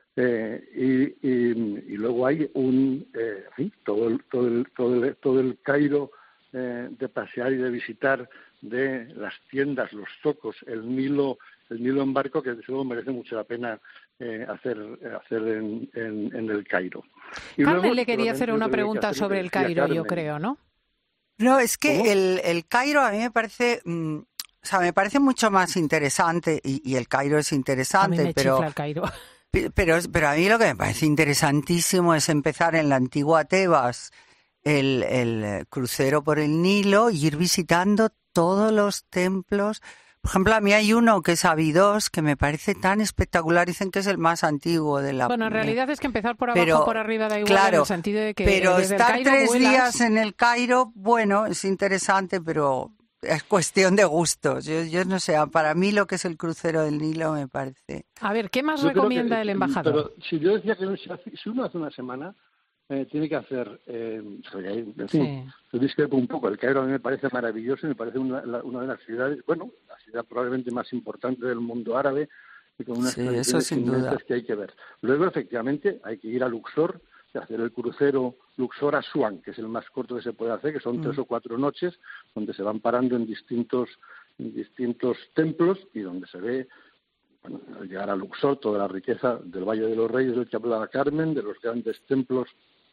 Eh, y, y, y luego hay un, eh, sí, todo, el, todo, el, todo, el, todo el Cairo eh, de pasear y de visitar, de las tiendas, los zocos, el Nilo, el Nilo en barco, que desde luego merece mucho la pena eh, hacer hacer en, en, en el Cairo. Y Carmen luego, le quería hacer una solamente pregunta hacer lo sobre que el decía Cairo, yo Carmen. creo, ¿no? No, es que ¿Cómo? el, el Cairo a mí me parece, mm, o sea, me parece mucho más interesante, y, y el Cairo es A mí interesante, me pero, chifla el Cairo. pero, pero a mí lo que me parece interesantísimo es empezar en la antigua Tebas, el, el crucero por el Nilo, y ir visitando todos los templos. Por ejemplo, a mí hay uno que es Abidos, que me parece tan espectacular, dicen que es el más antiguo de la... Bueno, en realidad es que empezar por abajo Pero, o por arriba da igual, claro, en el sentido de que pero desde el estar Cairo tres vuelas. días en el Cairo, bueno, es interesante, pero es cuestión de gustos. Yo, yo no sé, para mí lo que es el crucero del Nilo me parece... A ver, ¿qué más Yo creo recomienda que, el eh, embajador? Pero si yo decía que no, si, hace- si uno hace una semana, eh, tiene que hacer, eh, en fin, Sí. yo discrepo un poco. El Cairo a mí me parece maravilloso, me parece una, la- una de las ciudades, bueno, la ciudad probablemente más importante del mundo árabe, y con unas Sí, eso tradiciones sin duda. inmensas que hay que ver. Luego, efectivamente, hay que ir a Luxor, y hacer el crucero Luxor a Asuán, que es el más corto que se puede hacer, que son Mm. tres o cuatro noches, donde se van parando en distintos, en distintos templos, y donde se ve, bueno, al llegar a Luxor, toda la riqueza del Valle de los Reyes, del que hablaba Carmen, de los grandes templos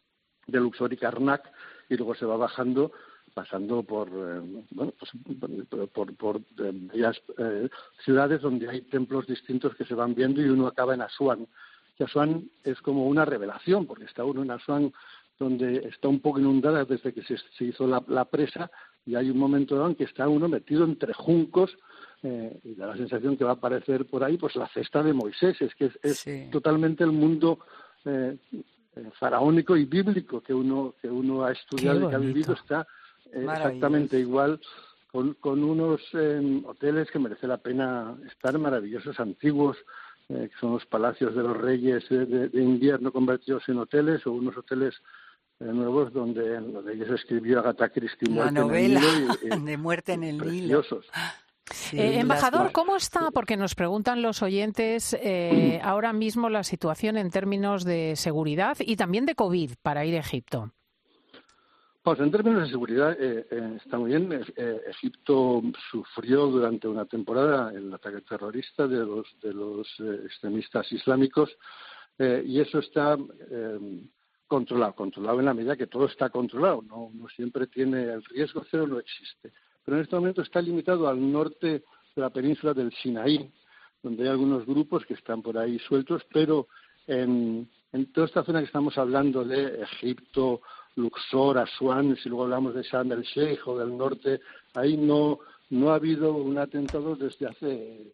de Luxor y Karnak, y luego se va bajando, pasando por, eh, bueno, pues, por, por, por eh, varias eh, ciudades donde hay templos distintos que se van viendo, y uno acaba en Asuán. Y Asuán es como una revelación, porque está uno en Asuán, donde está un poco inundada desde que se, se hizo la, la presa, y hay un momento dado en que está uno metido entre juncos, eh, y da la sensación que va a aparecer por ahí pues la cesta de Moisés. Es que es, es Sí. totalmente el mundo eh, eh, faraónico y bíblico que uno que uno ha estudiado Qué y que ha bonito. vivido. Está eh, Maravilloso. exactamente igual, con, con unos eh, hoteles que merece la pena estar, maravillosos, antiguos, eh, que son los palacios de los reyes eh, de, de invierno convertidos en hoteles, o unos hoteles eh, nuevos donde, donde ellos escribió Agatha Christie, La Muerte en el novela Nilo, y- y de Muerte en el Nilo. preciosos. Sí, Eh, las- embajador, ¿cómo está? Porque nos preguntan los oyentes eh, ahora mismo la situación en términos de seguridad y también de COVID para ir a Egipto. Pues en términos de seguridad eh, eh, está muy bien. Eh, Egipto sufrió durante una temporada el ataque terrorista de los de los eh, extremistas islámicos, eh, y eso está eh, controlado, controlado en la medida que todo está controlado. No, no siempre tiene el riesgo cero, no existe. Pero en este momento está limitado al norte de la península del Sinaí, donde hay algunos grupos que están por ahí sueltos, pero en, en toda esta zona que estamos hablando de Egipto, Luxor, Asuán, si luego hablamos de Sharm el Sheikh o del norte, ahí no no ha habido un atentado desde hace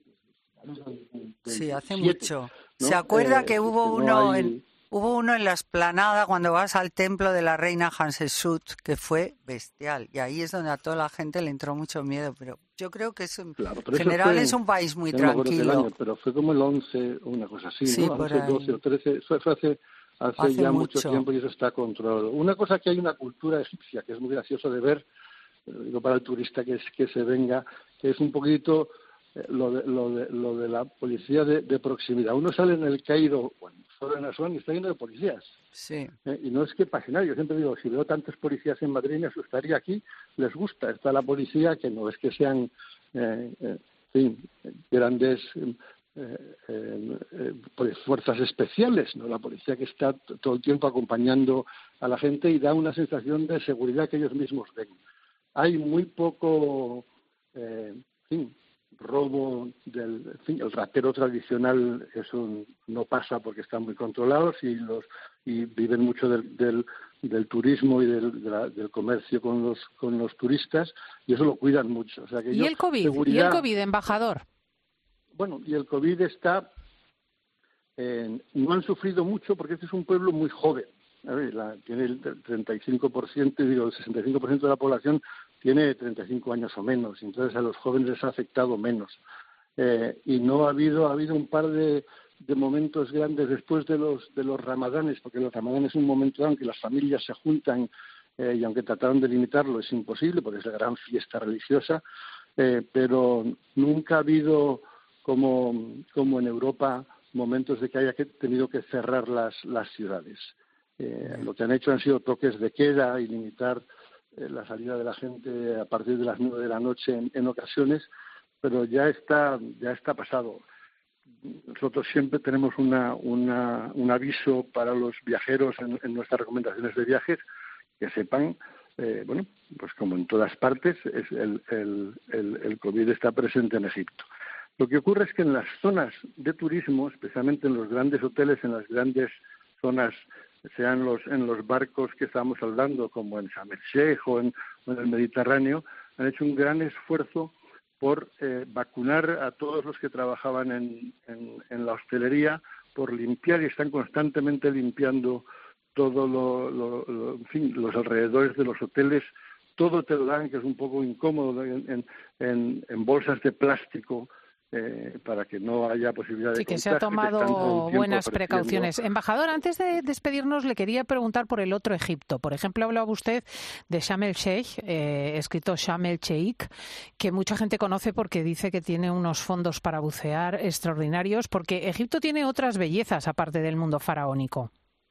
Sí, hace veintisiete, mucho. ¿no? ¿Se acuerda Eh, que hubo no uno hay- en hubo uno en la explanada cuando vas al templo de la reina Hatshepsut, que fue bestial, y ahí es donde a toda la gente le entró mucho miedo, pero yo creo que es en Claro, pero eso general fue- es un país muy ya no me acuerdo qué tranquilo. año, pero fue como el once o una cosa así, Sí, ¿no? por once, ahí. doce o trece, fue, fue hace, hace, Hace ya mucho. mucho. tiempo, y eso está controlado. Una cosa que hay una cultura egipcia que es muy gracioso de ver, eh, digo para el turista que, es, que se venga, que es un poquito eh, lo, de, lo, de, lo de la policía de, de proximidad. Uno sale en el Cairo, bueno, solo en Asuán, y está lleno de policías. Sí. Eh, y no es que pase nada. Yo siempre digo, si veo tantos policías en Madrid me asustaría. Aquí les gusta. Está la policía, que no es que sean, eh, eh, en fin, grandes eh, eh, eh, eh, pues fuerzas especiales, ¿no? La policía que está t- todo el tiempo acompañando a la gente y da una sensación de seguridad que ellos mismos ven. Hay muy poco, eh, en fin, robo del, en fin, el ratero tradicional, eso no pasa porque están muy controlados y los y viven mucho del, del, del turismo y del, de la, del comercio con los con los turistas, y eso lo cuidan mucho. O sea que ¿Y yo, el COVID? seguridad, ¿Y el COVID, embajador? Bueno, y el COVID está, eh, no han sufrido mucho porque este es un pueblo muy joven. A ver, la, tiene el treinta y cinco por ciento, digo, el sesenta y cinco por ciento de la población tiene treinta y cinco años o menos, y entonces a los jóvenes les ha afectado menos. Eh, y no ha habido, ha habido un par de, de momentos grandes después de los de los ramadanes, porque los ramadanes es un momento en que las familias se juntan, eh, y aunque trataron de limitarlo es imposible porque es la gran fiesta religiosa, eh, pero nunca ha habido como, como en Europa momentos de que haya que, tenido que cerrar las, las ciudades. Eh, lo que han hecho han sido toques de queda y limitar eh, la salida de la gente a partir de las nueve de la noche en, en ocasiones, pero ya está ya está pasado. Nosotros siempre tenemos una, una, un aviso para los viajeros en, en nuestras recomendaciones de viajes, que sepan, eh, bueno, pues como en todas partes, es el, el, el, el COVID está presente en Egipto. Lo que ocurre es que en las zonas de turismo, especialmente en los grandes hoteles, en las grandes zonas, sean los en los barcos que estábamos hablando, como en Sharm el Sheikh o en, o en el Mediterráneo, han hecho un gran esfuerzo por eh, vacunar a todos los que trabajaban en, en, en la hostelería, por limpiar, y están constantemente limpiando todo lo, lo, lo, en fin, los alrededores de los hoteles. Todo te lo dan, que es un poco incómodo, en, en, en bolsas de plástico, Eh, para que no haya posibilidad de sí, que contagio, se ha tomado que buenas ofreciendo. precauciones. Embajador, antes de despedirnos, le quería preguntar por el otro Egipto. Por ejemplo, hablaba usted de Sharm el Sheikh, eh, escrito Sharm el Sheikh, que mucha gente conoce porque dice que tiene unos fondos para bucear extraordinarios, porque Egipto tiene otras bellezas aparte del mundo faraónico.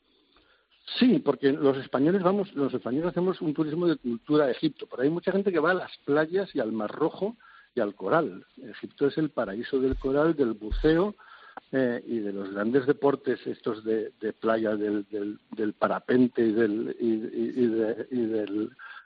Sí, porque los españoles vamos, los españoles hacemos un turismo de cultura a Egipto, pero hay mucha gente que va a las playas y al Mar Rojo y al coral. Egipto es el paraíso del coral, del buceo eh, y de los grandes deportes estos de, de playa, del, del, del parapente y del, y, y, y de, y del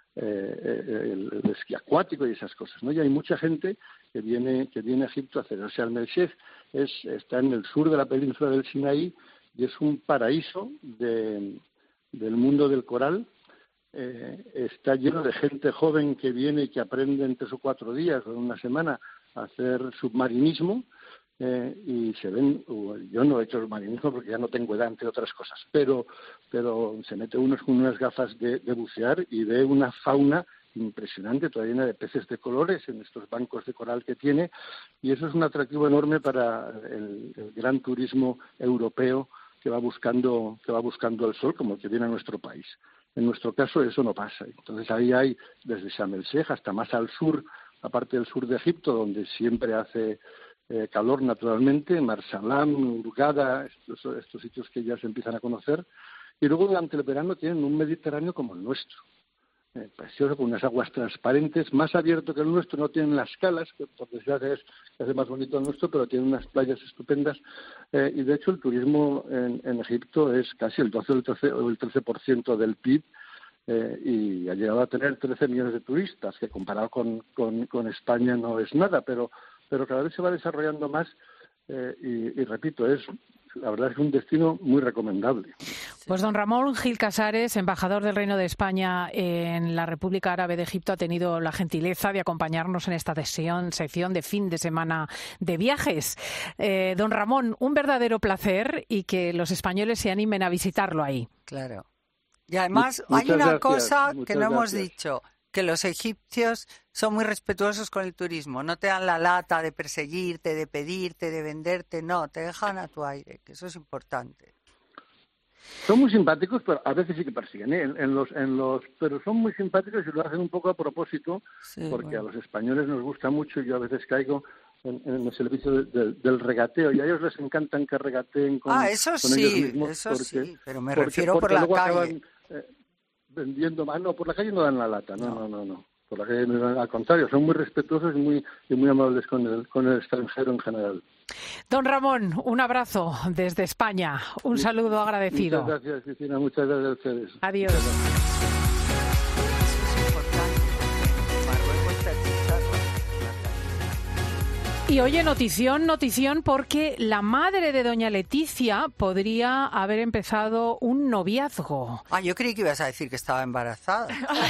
eh, el, el esquí acuático y esas cosas, ¿no? Y hay mucha gente que viene que viene a Egipto a hacer. O sea, Sharm el Sheikh es, está en el sur de la península del Sinaí y es un paraíso de, del mundo del coral. Eh, está lleno de gente joven que viene y que aprende en tres o cuatro días o en una semana a hacer submarinismo, eh, y se ven, yo no he hecho submarinismo porque ya no tengo edad, entre otras cosas, pero pero se mete uno con unas gafas de, de bucear y ve una fauna impresionante, toda llena de peces de colores en estos bancos de coral que tiene, y eso es un atractivo enorme para el, el gran turismo europeo que va buscando que va buscando el sol, como el que viene a nuestro país. En nuestro caso eso no pasa. Entonces ahí hay, desde Sharm el Sheikh hasta más al sur, aparte del sur de Egipto, donde siempre hace eh, calor naturalmente, Marsalam, Hurghada, estos, estos sitios que ya se empiezan a conocer. Y luego durante el verano tienen un Mediterráneo como el nuestro, eh, precioso, con unas aguas transparentes, más abierto que el nuestro. No tienen las calas, que por desgracia es que hace más bonito el nuestro, pero tienen unas playas estupendas. Eh, y de hecho el turismo en, en Egipto es casi el doce o el trece, o el trece por ciento del P I B, eh, y ha llegado a tener trece millones de turistas, que comparado con, con, con España no es nada, pero, pero cada vez se va desarrollando más, eh, y, y repito, es la verdad es un destino muy recomendable. Pues don Ramón Gil Casares, embajador del Reino de España en la República Árabe de Egipto, ha tenido la gentileza de acompañarnos en esta sesión, sección de fin de semana de viajes. Eh, don Ramón, un verdadero placer y que los españoles se animen a visitarlo ahí. Claro. Y además Muchas hay una gracias, cosa que no hemos gracias. dicho, que los egipcios son muy respetuosos con el turismo. No te dan la lata de perseguirte, de pedirte, de venderte, no, te dejan a tu aire, que eso es importante. Son muy simpáticos, pero a veces sí que persiguen, ¿eh? en, en los, en los, pero son muy simpáticos y lo hacen un poco a propósito, Sí, porque bueno. a los españoles nos gusta mucho, y yo a veces caigo en, en el servicio de, de, del regateo, y a ellos les encantan que regateen con, Ah, eso con sí, ellos mismos. eso porque, sí, pero me porque- refiero porque por la luego calle. acaban, eh, vendiendo más. No, por la calle no dan la lata, no, no, no, no. por la calle, al contrario, son muy respetuosos y muy, y muy amables con el, con el extranjero en general. Don Ramón, un abrazo desde España, un saludo agradecido. Muchas gracias, Cristina, muchas gracias a ustedes. Adiós. Y oye, notición, notición, porque la madre de doña Leticia podría haber empezado un noviazgo. Ah, yo creí que ibas a decir que estaba embarazada.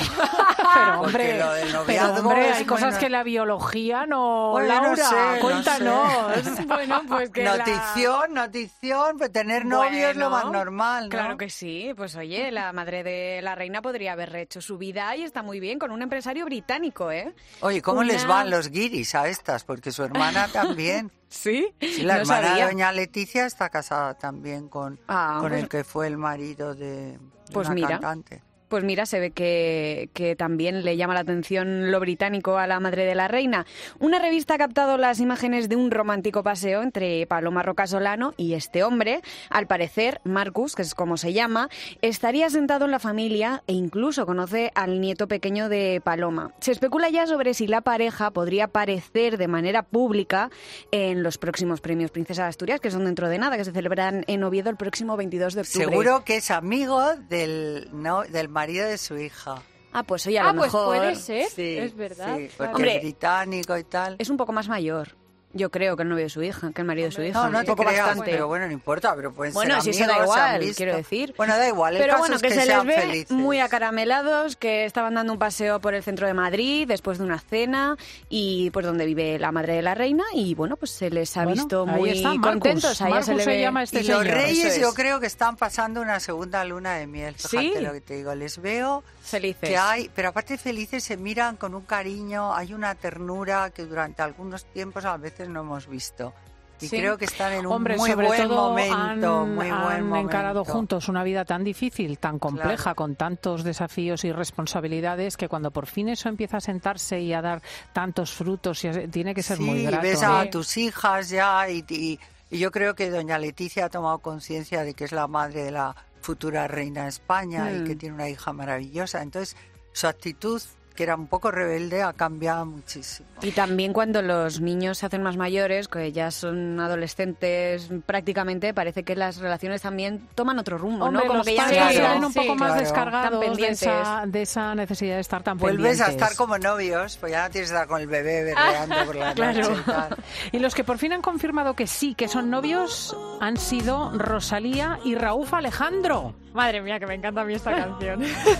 Pero hombre, lo del noviazgo pero, hombre es hay cosas bueno. que la biología no... Bueno, Laura, no sé, cuéntanos. no sé. Bueno, pues que notición, la... notición, pues tener novio bueno, es lo más normal, ¿no? Claro que sí, pues oye, la madre de la reina podría haber hecho su vida y está muy bien con un empresario británico, ¿eh? Oye, ¿cómo Una... les van los guiris a estas? Porque su hermana también. ¿Sí? Sí, la no hermana sabía. de doña Leticia está casada también con, ah, con pues, el que fue el marido de, de pues una mira. cantante. Pues mira, se ve que, que también le llama la atención lo británico a la madre de la reina. Una revista ha captado las imágenes de un romántico paseo entre Paloma Rocasolano y este hombre. Al parecer, Marcus, que es como se llama, estaría sentado en la familia e incluso conoce al nieto pequeño de Paloma. Se especula ya sobre si la pareja podría aparecer de manera pública en los próximos premios Princesa de Asturias, que son dentro de nada, que se celebran en Oviedo el próximo veintidós de octubre. Seguro que es amigo del, no, del marido de su hija. Ah, pues oye, a ah, lo pues mejor... puede ser, sí, es verdad. Sí, porque Hombre, es británico y tal. Es un poco más mayor. Yo creo que el novio de su hija, que el marido de su hija. No, no un te poco creas, bastante. pero bueno, no importa, pero pueden bueno, ser si amigos, eso da se han igual, visto. quiero decir. Bueno, da igual, el pero caso bueno, es que, que, se les sean ve felices. muy acaramelados, que estaban dando un paseo por el centro de Madrid después de una cena y pues donde vive la madre de la reina y bueno, pues se les ha bueno, visto ahí muy está, Marcus. contentos. A ella Marcus se le se ve... llama este y señor. los reyes es. yo creo que están pasando una segunda luna de miel, fíjate ¿Sí? lo que te digo, les veo felices. que hay, pero aparte felices se miran con un cariño, hay una ternura que durante algunos tiempos a veces no hemos visto. Y sí. creo que están en un Hombre, muy sobre buen todo momento, han, muy han buen momento. encarado juntos una vida tan difícil, tan compleja, Claro. con tantos desafíos y responsabilidades, que cuando por fin eso empieza a sentarse y a dar tantos frutos, y a, tiene que ser sí, muy grato. ves ¿eh? a tus hijas ya y, y, y yo creo que doña Leticia ha tomado conciencia de que es la madre de la futura reina de España Mm. y que tiene una hija maravillosa. Entonces, su actitud, que era un poco rebelde, ha cambiado muchísimo. Y también cuando los niños se hacen más mayores, que ya son adolescentes prácticamente, parece que las relaciones también toman otro rumbo, Hombre, ¿no? Como los que ya padres no se son ven un poco sí, más claro, descargados tan de pendientes. esa, de esa necesidad de estar tan Vuelves pendientes. a estar como novios, pues ya no tienes que estar con el bebé berreando por la Claro. noche y tal. Y los que por fin han confirmado que sí, que son novios, han sido Rosalía y Raúl Alejandro. Madre mía, que me encanta a mí esta canción.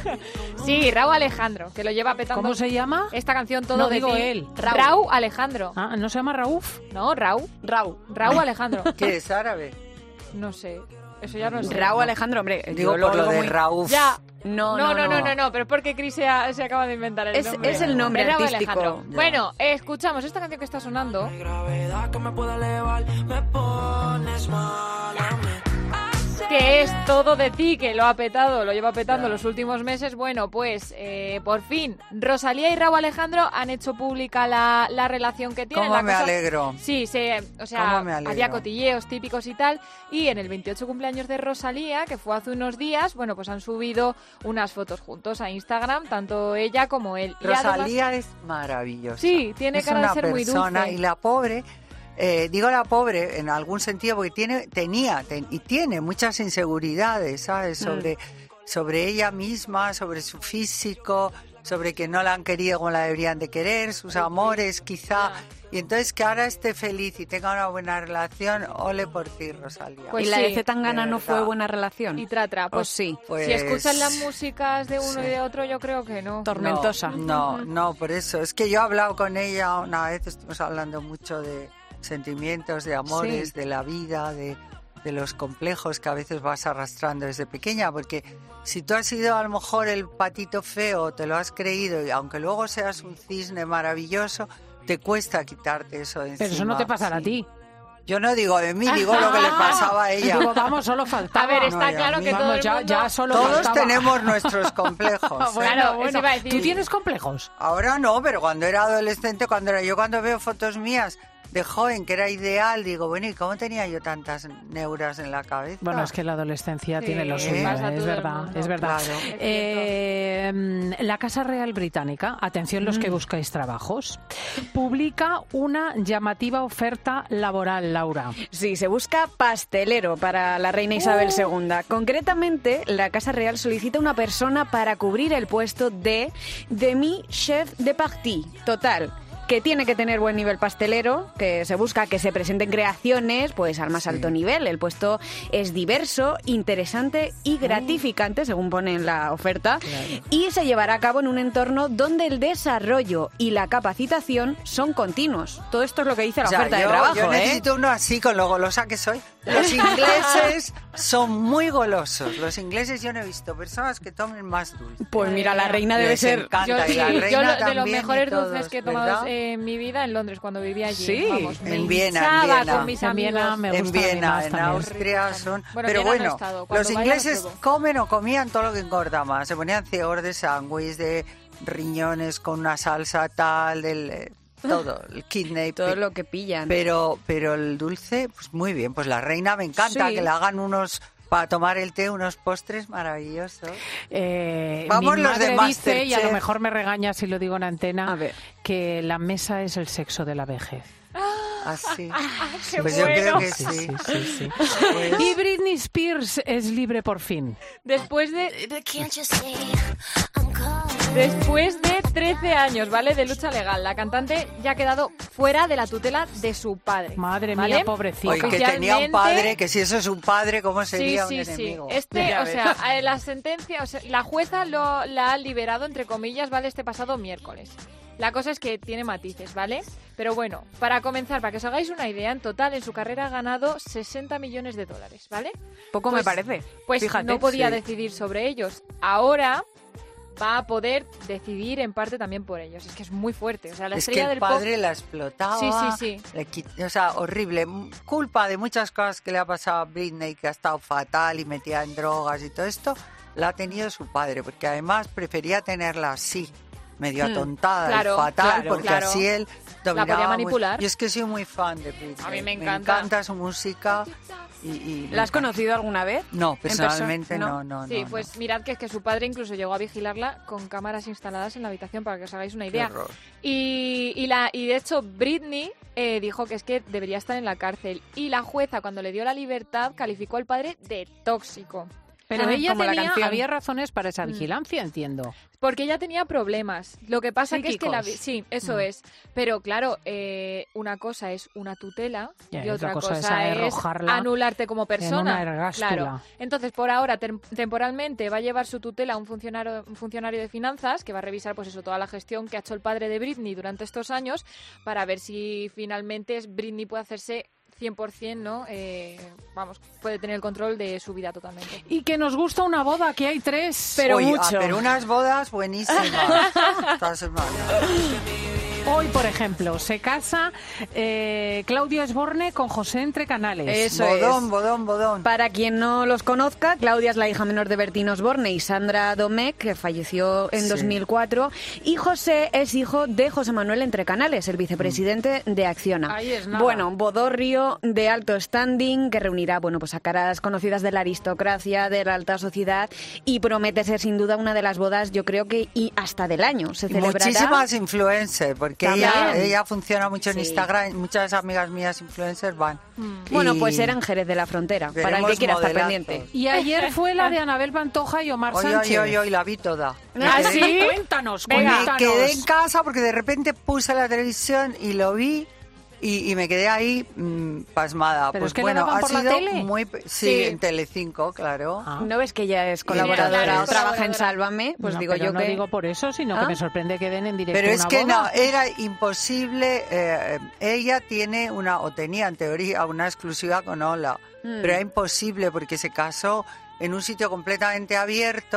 Sí, Raúl Alejandro, que lo lleva petando. ¿Cómo se llama? Esta canción todo No, de digo ti. él. Raúl. Raúl Alejandro. Ah, ¿no se llama Raúf? No, Raúl. Raúl. Raúl Alejandro. ¿Qué es árabe? No sé. Eso ya no sé. Raúl Alejandro, hombre. Digo yo lo por lo oigo de muy- Raúl. Ya. No, No, no, no, no, no, no, pero es porque Chris se, ha- se acaba de inventar el Es- nombre. es el nombre Es Raúl artístico. Alejandro. Ya. Bueno, eh, escuchamos esta canción que está sonando. Que es todo de ti, que lo ha petado, lo lleva petando los últimos meses. Bueno, pues eh, por fin Rosalía y Raúl Alejandro han hecho pública la, la relación que tienen. ¿Cómo la me cosa- alegro? Sí, se, o sea, ¿Cómo me alegro? había cotilleos típicos y tal. Y en el veintiocho cumpleaños de Rosalía, que fue hace unos días, bueno, pues han subido unas fotos juntos a Instagram, tanto ella como él. Y Rosalía además- es maravillosa. Sí, tiene es cara de una ser muy persona, dulce. Y la pobre, eh, digo la pobre en algún sentido porque tiene, tenía ten- y tiene muchas inseguridades, ¿sabes? Sobre, sobre ella misma, sobre su físico, sobre que no la han querido como la deberían de querer, sus amores quizá. Y entonces que ahora esté feliz y tenga una buena relación, ole por ti, Rosalía. Pues y la sí, de Zetangana de no fue verdad. buena relación. Y Tratra, ¿O pues sí? Pues- si escuchan las músicas de uno sí. y de otro, yo creo que no. Tormentosa. No, no, no, por eso. Es que yo he hablado con ella una vez, estuvimos hablando mucho de sentimientos, de amores, Sí. de la vida, de, de los complejos que a veces vas arrastrando desde pequeña, porque si tú has sido a lo mejor el patito feo, te lo has creído, y aunque luego seas un cisne maravilloso, te cuesta quitarte eso de Pero eso encima, no te pasará sí. a ti. Yo no digo de mí, digo lo que le pasaba a ella. Digo, vamos, solo faltaba. A ver, está No, ya, claro que Vamos, todo el ya, mundo... ya solo Todos faltaba. tenemos nuestros complejos. ¿eh? Bueno, Claro, bueno. eso iba a decir. ¿Tú tienes complejos? Ahora no, pero cuando era adolescente, cuando era yo cuando veo fotos mías de joven, que era ideal, digo, bueno, ¿y cómo tenía yo tantas neuras en la cabeza? Bueno, es que la adolescencia Sí, tiene lo suyo, pasa a ¿eh? es todo el verdad, mundo. es verdad. Claro. Eh, la Casa Real Británica, atención los que Mm. buscáis trabajos, publica una llamativa oferta laboral, Laura. Sí, se busca pastelero para la reina Isabel segunda. Concretamente, la Casa Real solicita una persona para cubrir el puesto de demi-chef de partie. Total, que tiene que tener buen nivel pastelero, que se busca que se presenten creaciones pues al más alto nivel. El puesto es diverso, interesante y gratificante, según pone en la oferta, y se llevará a cabo en un entorno donde el desarrollo y la capacitación son continuos. Todo esto es lo que dice la O sea, oferta yo, de trabajo, yo ¿eh? necesito uno así, con lo golosa que soy. Los ingleses son muy golosos. Los ingleses, yo no he visto personas que tomen más dulce. Pues mira, la reina debe Les ser... encanta, Yo, y sí, la yo reina lo- de los también, mejores y todos, dulces que he tomado ¿verdad? eh, en mi vida en Londres cuando vivía allí. Sí. Vamos, me En Viena, en hinchaba Viena. con mis En Viena amigos. me En gusta a mí Viena, más en también. Austria son... Bueno, Pero Viena no he bueno, estado. Cuando los vaya lo ingleses pruebo. comen o comían todo lo que engorda más. Se ponían ciegos de sándwich, de riñones con una salsa tal, del... eh, todo, el kidney. Todo lo que pillan. Pero, pero el dulce, pues muy bien. Pues la reina me encanta Sí. que le hagan unos... Para tomar el té, unos postres maravillosos. Eh, Vamos mi los de madre dice, y a lo Masterchef. mejor me regaña si lo digo en antena, A ver. que la mesa es el sexo de la vejez. Así. ¡Qué Pues yo bueno! creo que Sí, sí. sí, sí, sí. Pues- Y Britney Spears es libre por fin. Después de... Después de trece años, ¿vale? De lucha legal, la cantante ya ha quedado fuera de la tutela de su padre. Madre ¿vale? mía, pobrecita. Oye, que tenía un Oficialmente- padre, que si eso es un padre, ¿cómo sería sí, un sí, enemigo? sí. Este, Ya o ves. sea, eh, la sentencia, o sea, la jueza lo, la ha liberado, entre comillas, ¿vale? Este pasado miércoles. La cosa es que tiene matices, ¿vale? Pero bueno, para comenzar, para que os hagáis una idea, en total en su carrera ha ganado sesenta millones de dólares, ¿vale? Poco Pues- me parece. Pues Fíjate. no podía Sí. decidir sobre ellos. Ahora va a poder decidir en parte también por ellos. Es que es muy fuerte. O sea, la Es que estrella el del padre pop... la explotaba. Sí, sí, sí. le quit- O sea, horrible. M- Culpa de muchas cosas que le ha pasado a Britney, que ha estado fatal y metida en drogas y todo esto, la ha tenido su padre, porque además prefería tenerla así, medio Mm, atontada claro, y fatal, claro, porque claro. así él La dominaba podía muy- manipular. Yo es que soy muy fan de Britney. A mí me Me encanta. encanta su música. Y, y ¿La has conocido alguna vez? No, ¿En persona? personalmente ¿No? no, no, Sí, no, pues mirad que es que su padre incluso llegó a vigilarla con cámaras instaladas en la habitación para que os hagáis una Qué idea. horror. Y, y, la, y de hecho Britney eh, dijo que es que debería estar en la cárcel. Y la jueza, cuando le dio la libertad, calificó al padre de tóxico. Pero Ah, ella como la tenía, canción. había razones para esa Mm. vigilancia, entiendo. Porque ella tenía problemas. Lo que pasa que es que la... vi- Psíquicos. Sí, eso Mm. es. Pero claro, eh, una cosa es una tutela Ya, y otra cosa, es es arrojarla anularte como persona. una ergástula. Claro. Entonces, por ahora, tem- temporalmente, va a llevar su tutela un funcionario, un funcionario de finanzas que va a revisar, pues eso, toda la gestión que ha hecho el padre de Britney durante estos años para ver si finalmente es- Britney puede hacerse cien por ciento, ¿no? Eh, vamos, puede tener el control de su vida totalmente. Y que nos gusta una boda, que hay tres. Pero Oye, ah, mucho. pero unas bodas buenísimas esta semana. Hoy, por ejemplo, se casa eh, Claudio Esborne con José Entre Canales. Eso Bodón, es. bodón, bodón. Para quien no los conozca, Claudia es la hija menor de Bertín Osborne y Sandra Domecq, que falleció en Sí. dos mil cuatro, y José es hijo de José Manuel Entre Canales, el vicepresidente de Acciona. Ahí es nada. Bueno, bodorrio de alto standing que reunirá, bueno, pues a caras conocidas de la aristocracia, de la alta sociedad, y promete ser sin duda una de las bodas, yo creo que y hasta del año se Y celebrará. muchísimas influencers, porque También. ella, ella funciona mucho en Sí. Instagram, muchas amigas mías influencers van. Bueno, Y pues era en Jerez de la Frontera, para el veremos que quiera estar modelazos. pendiente. Y ayer fue la de Anabel Pantoja y Omar Hoy, Sánchez. hoy, hoy, hoy la vi toda. Me ¿Ah, quedé- sí? Cuéntanos, Me cuéntanos. quedé en casa porque de repente puse la televisión y lo vi y, y me quedé ahí mm, pasmada. ¿Pero pues es que la bueno, daban ha por la sido tele? muy... Sí, Sí. en Telecinco, claro. Ah. ¿No ves que ella es Y colaboradora entonces- o trabaja en Sálvame? Pues No, digo pero yo no que... digo por eso, sino que ¿Ah? me sorprende que den en directo Pero es una que boda. no, era imposible. eh, ella tiene una, o tenía en teoría, una exclusiva con Ola. Mm. Pero era imposible porque se casó en un sitio completamente abierto.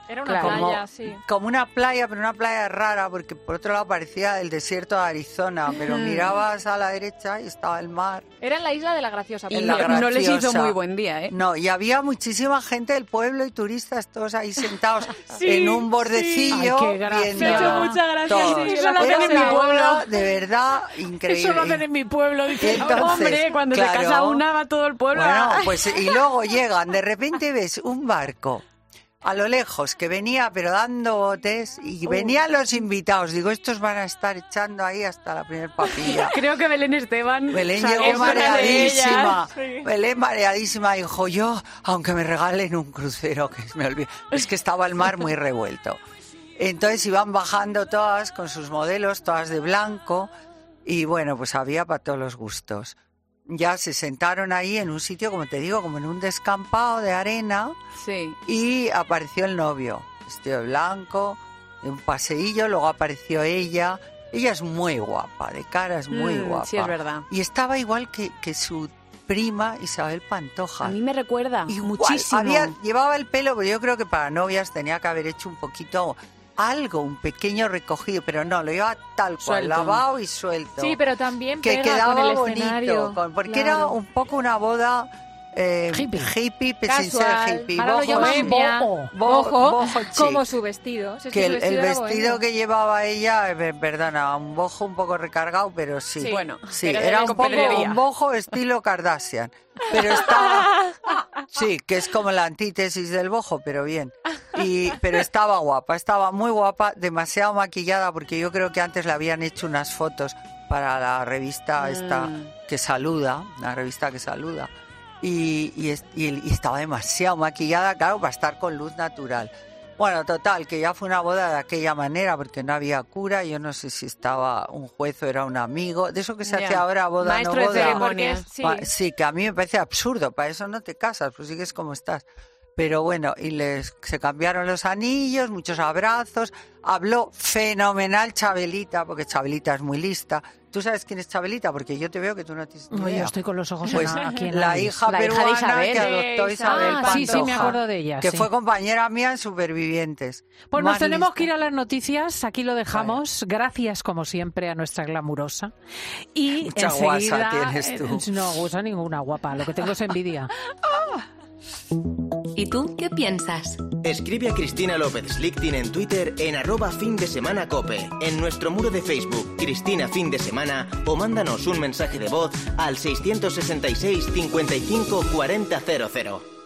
Era una como, playa, sí. Como una playa, pero una playa rara, porque por otro lado parecía el desierto de Arizona, pero mirabas a la derecha y estaba el mar. Era en la isla de la Graciosa. Y no, no les hizo muy buen día, ¿eh? No, y había muchísima gente del pueblo y turistas, todos ahí sentados sí, en un bordecillo. Sí. Ay, qué gracia. Me ha hecho mucha gracia. Todos. Sí, Eso lo Era hacen en mi una pueblo. boda de verdad increíble. Eso lo hacen en mi pueblo. Dice, Entonces, hombre, cuando claro, se casa una va todo el pueblo. Bueno, a... pues y luego llegan, de repente ves un barco a lo lejos que venía pero dando botes y Uh. venían los invitados. Digo, estos van a estar echando ahí hasta la primer papilla. Creo que Belén Esteban... Belén salió llegó fuera de mareadísima. ellas. Sí. Belén mareadísima dijo, yo, aunque me regalen un crucero, que me olvido. Es que estaba el mar muy revuelto. Entonces iban bajando todas con sus modelos, todas de blanco, y bueno, pues había para todos los gustos. Ya se sentaron ahí en un sitio, como te digo, como en un descampado de arena, Sí. y apareció el novio, vestido de blanco, de un paseillo, luego apareció ella. Ella es muy guapa, de cara es muy Mm, guapa. sí, es verdad. Y estaba igual que, que su prima Isabel Pantoja. A mí me recuerda Igual, muchísimo. había- llevaba el pelo, pero yo creo que para novias tenía que haber hecho un poquito, algo, un pequeño recogido, pero no, lo llevaba tal cual, Suelto. lavado y suelto. Sí, pero también que pega quedaba con el bonito, escenario. con- porque Claro. era un poco una boda eh, Hippie. hippie, pero sin ser Casual. hippie. Ahora lo boho, llaman sí. boho. Boho, Boho, boho chic. como su vestido. Si es que su el, el era vestido bohemio. que llevaba ella, eh, perdona, un bojo un poco recargado, pero sí. Sí. Bueno, sí, pero de era la un poco pedrería. un bojo estilo Kardashian. Pero estaba... Sí, que es como la antítesis del bojo, pero bien. Y, pero estaba guapa, estaba muy guapa, demasiado maquillada, porque yo creo que antes le habían hecho unas fotos para la revista esta Mm. que saluda, la revista que saluda. Y, y, es- y- y estaba demasiado maquillada, claro, para estar con luz natural. Bueno, total, que ya fue una boda de aquella manera, porque no había cura, yo no sé si estaba un juez o era un amigo, de eso que se Ya. hace ahora boda, Maestro no de boda. ceremonias. Sí. Pa- Sí, que a mí me parece absurdo, para eso no te casas, pues sigues como estás. Pero bueno, y les se cambiaron los anillos, muchos abrazos, habló fenomenal Chabelita, porque Chabelita es muy lista. ¿Tú sabes quién es Chabelita? Porque yo te veo que tú no tienes ni No, idea. yo estoy con los ojos Pues en la- aquí en la la hija La hija de peruana Isabel. que adoptó Sí, Isabel Ah, sí, sí, me Pantoja, acuerdo de ella, que sí. fue compañera mía en Supervivientes. Pues nos Más tenemos lista. que ir a las noticias, aquí lo dejamos. Gracias, como siempre, a nuestra glamurosa. Y Mucha enseguida... guasa tienes tú. eh, No, guasa ninguna, guapa. Lo que tengo es envidia. ¿Y tú qué piensas? Escribe a Cristina López Slichting en Twitter en arroba fin de semana cope, en nuestro muro de Facebook Cristina Fin de Semana, o mándanos un mensaje de voz al seiscientos sesenta y seis cincuenta y cinco cuarenta cero cero.